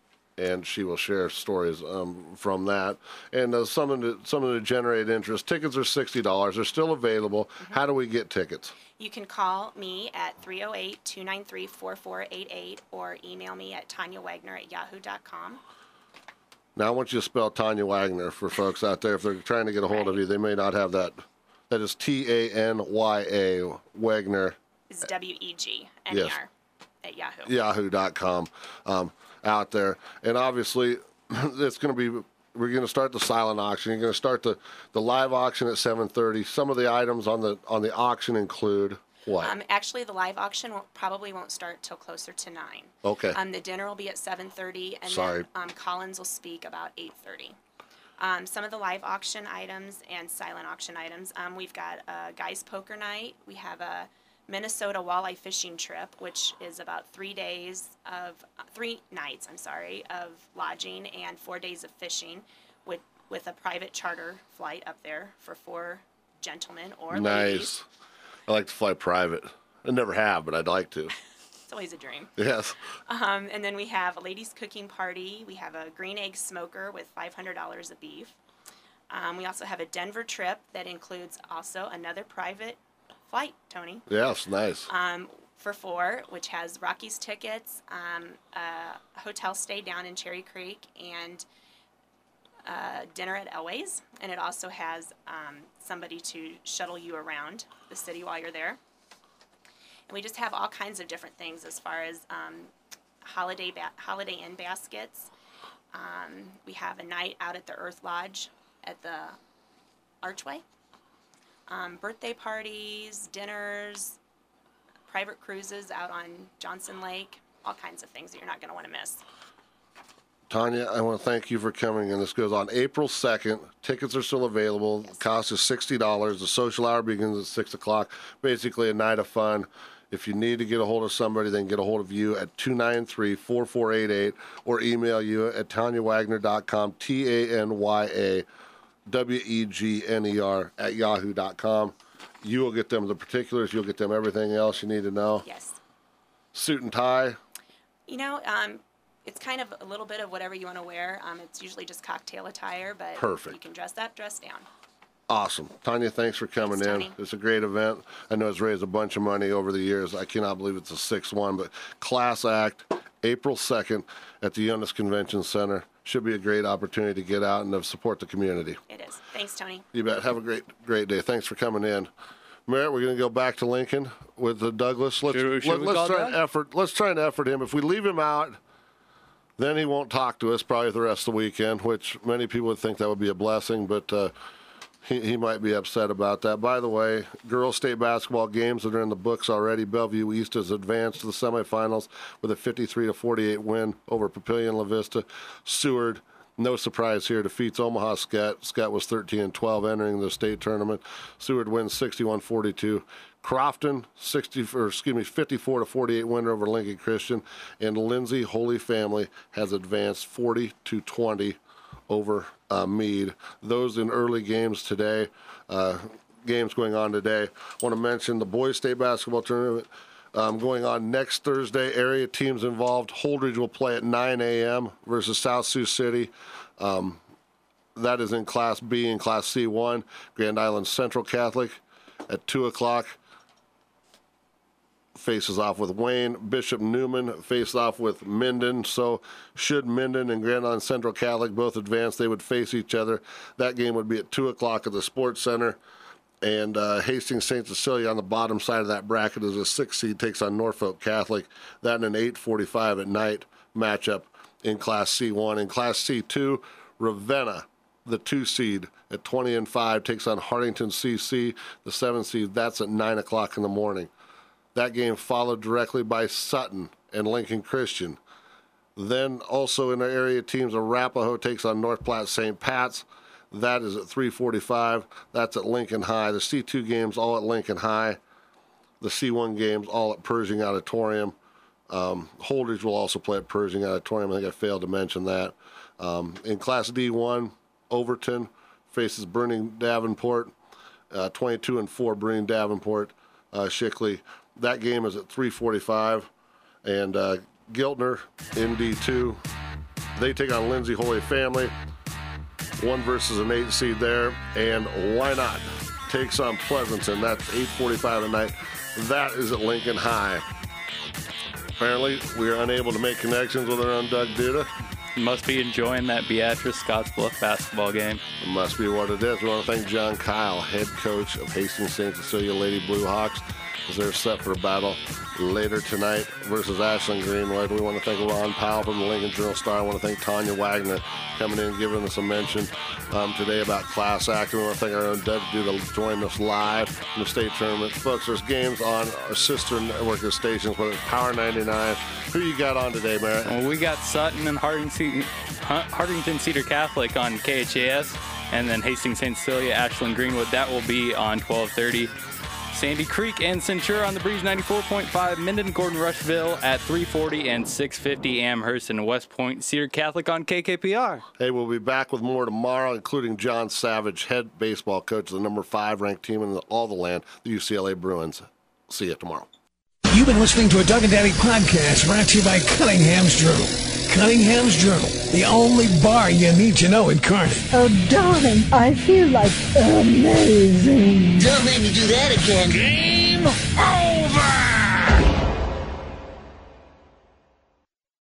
and she will share stories um, from that. And uh, something to something to generate interest. Tickets are sixty dollars. They're still available. Mm-hmm. How do we get tickets? You can call me at three oh eight, two nine three, four four eight eight or email me at tanya wagner at yahoo dot com. Now, I want you to spell Tanya Wagner for folks out there. If they're trying to get a hold right. of you, they may not have that. That is T A N Y A, Wagner. It's W E G N E R yes. at Yahoo. Yahoo dot com. Um, out there. And obviously, it's going to be, we're going to start the silent auction. You're going to start the, the live auction at seven thirty. Some of the items on the on the auction include what? Um, actually, the live auction will, probably won't start till closer to nine. Okay. Um, the dinner will be at seven thirty, and Sorry. then um, Collins will speak about eight thirty. Um, some of the live auction items and silent auction items, um, we've got a guys poker night. We have a Minnesota walleye fishing trip, which is about three days of, uh, three nights, I'm sorry, of lodging and four days of fishing with, with a private charter flight up there for four gentlemen or ladies. Nice. I like to fly private. I never have, but I'd like to. It's always a dream. Yes. Um, and then we have a ladies' cooking party. We have a green egg smoker with five hundred dollars of beef. Um, we also have a Denver trip that includes also another private flight, Tony. Yes, nice. Um, for four, which has Rockies tickets, um, a hotel stay down in Cherry Creek, and uh, dinner at Elway's. And it also has um, somebody to shuttle you around the city while you're there. And we just have all kinds of different things as far as um, holiday ba- Holiday Inn baskets. Um, we have a night out at the Earth Lodge at the Archway. Um, birthday parties, dinners, private cruises out on Johnson Lake, all kinds of things that you're not going to want to miss. Tanya, I want to thank you for coming, and this goes on April second. Tickets are still available. Yes. The cost is sixty dollars. The social hour begins at six o'clock. Basically a night of fun. If you need to get a hold of somebody, then get a hold of you at two nine three, four four eight eight or email you at tanya wagner dot com, T A N Y A W E G N E R at yahoo dot com. You will get them the particulars. You'll get them everything else you need to know. Yes. Suit and tie. You know, um, it's kind of a little bit of whatever you want to wear. Um, it's usually just cocktail attire, but Perfect. You can dress up, dress down. Awesome. Tanya, thanks for coming Thanks, in. Tony. It's a great event. I know it's raised a bunch of money over the years. I cannot believe it's a sixth one, but Class Act, April second at the Eunice Convention Center. Should be a great opportunity to get out and to support the community. It is. Thanks, Tony. You bet. Have a great, great day. Thanks for coming in. Merritt, we're going to go back to Lincoln with the Douglas. Let's, Should we- should we let, call us try Doug? and effort. Let's try and effort him. If we leave him out, then he won't talk to us probably the rest of the weekend, which many people would think that would be a blessing, but uh, he, he might be upset about that. By the way, girls' state basketball games that are in the books already. Bellevue East has advanced to the semifinals with a fifty-three to forty-eight win over Papillion La Vista. Seward, no surprise here, defeats Omaha Scott. Scott was thirteen and twelve entering the state tournament. Seward wins sixty-one forty-two. Crofton, sixty, or excuse me, fifty-four to forty-eight winner over Lincoln Christian, and Lindsay Holy Family has advanced forty to twenty over uh, Meade. Those in early games today, uh, games going on today. I want to mention the boys' state basketball tournament um, going on next Thursday. Area teams involved. Holdridge will play at nine a.m. versus South Sioux City. Um, that is in Class B and Class C one. Grand Island Central Catholic at two o'clock. Faces off with Wayne. Bishop Newman faces off with Minden. So should Minden and Grand Island Central Catholic both advance, they would face each other. That game would be at two o'clock at the Sports Center. And uh, Hastings Saint Cecilia on the bottom side of that bracket is a six seed, takes on Norfolk Catholic. That in an eight forty-five at night matchup in Class C one. In Class C two, Ravenna, the two seed at twenty and five, takes on Hartington C C, the seven seed. That's at nine o'clock in the morning. That game followed directly by Sutton and Lincoln Christian. Then also in our area teams, Arapahoe takes on North Platte Saint Pat's. That is at three forty-five. That's at Lincoln High. The C two games all at Lincoln High. The C one games all at Pershing Auditorium. Um, Holdridge will also play at Pershing Auditorium. I think I failed to mention that. Um, in Class D one, Overton faces Burning Davenport. Uh, twenty-two and four, Burning Davenport, uh, Shickley. That game is at three forty-five. And uh, Giltner in D two, they take on Lindsay Holy Family. One versus an eight seed there. And Why Not takes on Pleasanton. That's eight forty-five at night. That is at Lincoln High. Apparently, we are unable to make connections with our own Doug Duda. Must be enjoying that Beatrice Scottsbluff basketball game. It must be what it is. We want to thank John Kyle, head coach of Hastings Saint Cecilia Lady Blue Hawks, as they're set for a battle later tonight versus Ashland Greenwood. We want to thank Ron Powell from the Lincoln Journal-Star. I want to thank Tanya Wagner coming in and giving us a mention um, today about class act. We want to thank our own Deb Duda joining us live in the state tournament. Folks, there's games on our sister network of stations, whether it's Power ninety-nine. Who you got on today, Merritt? Well, we got Sutton and Hardington, Hardington Cedar Catholic on K H A S, and then Hastings Saint Cecilia, Ashland Greenwood. That will be on twelve thirty. Sandy Creek and Centura on the Breeze ninety-four point five, Minden, Gordon, Rushville at three forty and six fifty, Amherst and West Point, Cedar Catholic on K K P R. Hey, we'll be back with more tomorrow, including John Savage, head baseball coach of the number five ranked team in the, all the land, the U C L A Bruins. See you tomorrow. You've been listening to a Doug and Daddy podcast brought to you by Cunningham's Journal. Cunningham's Journal, the only bar you need to know in Kearney. Oh, darling, I feel like amazing. Don't make me do that again. Game over!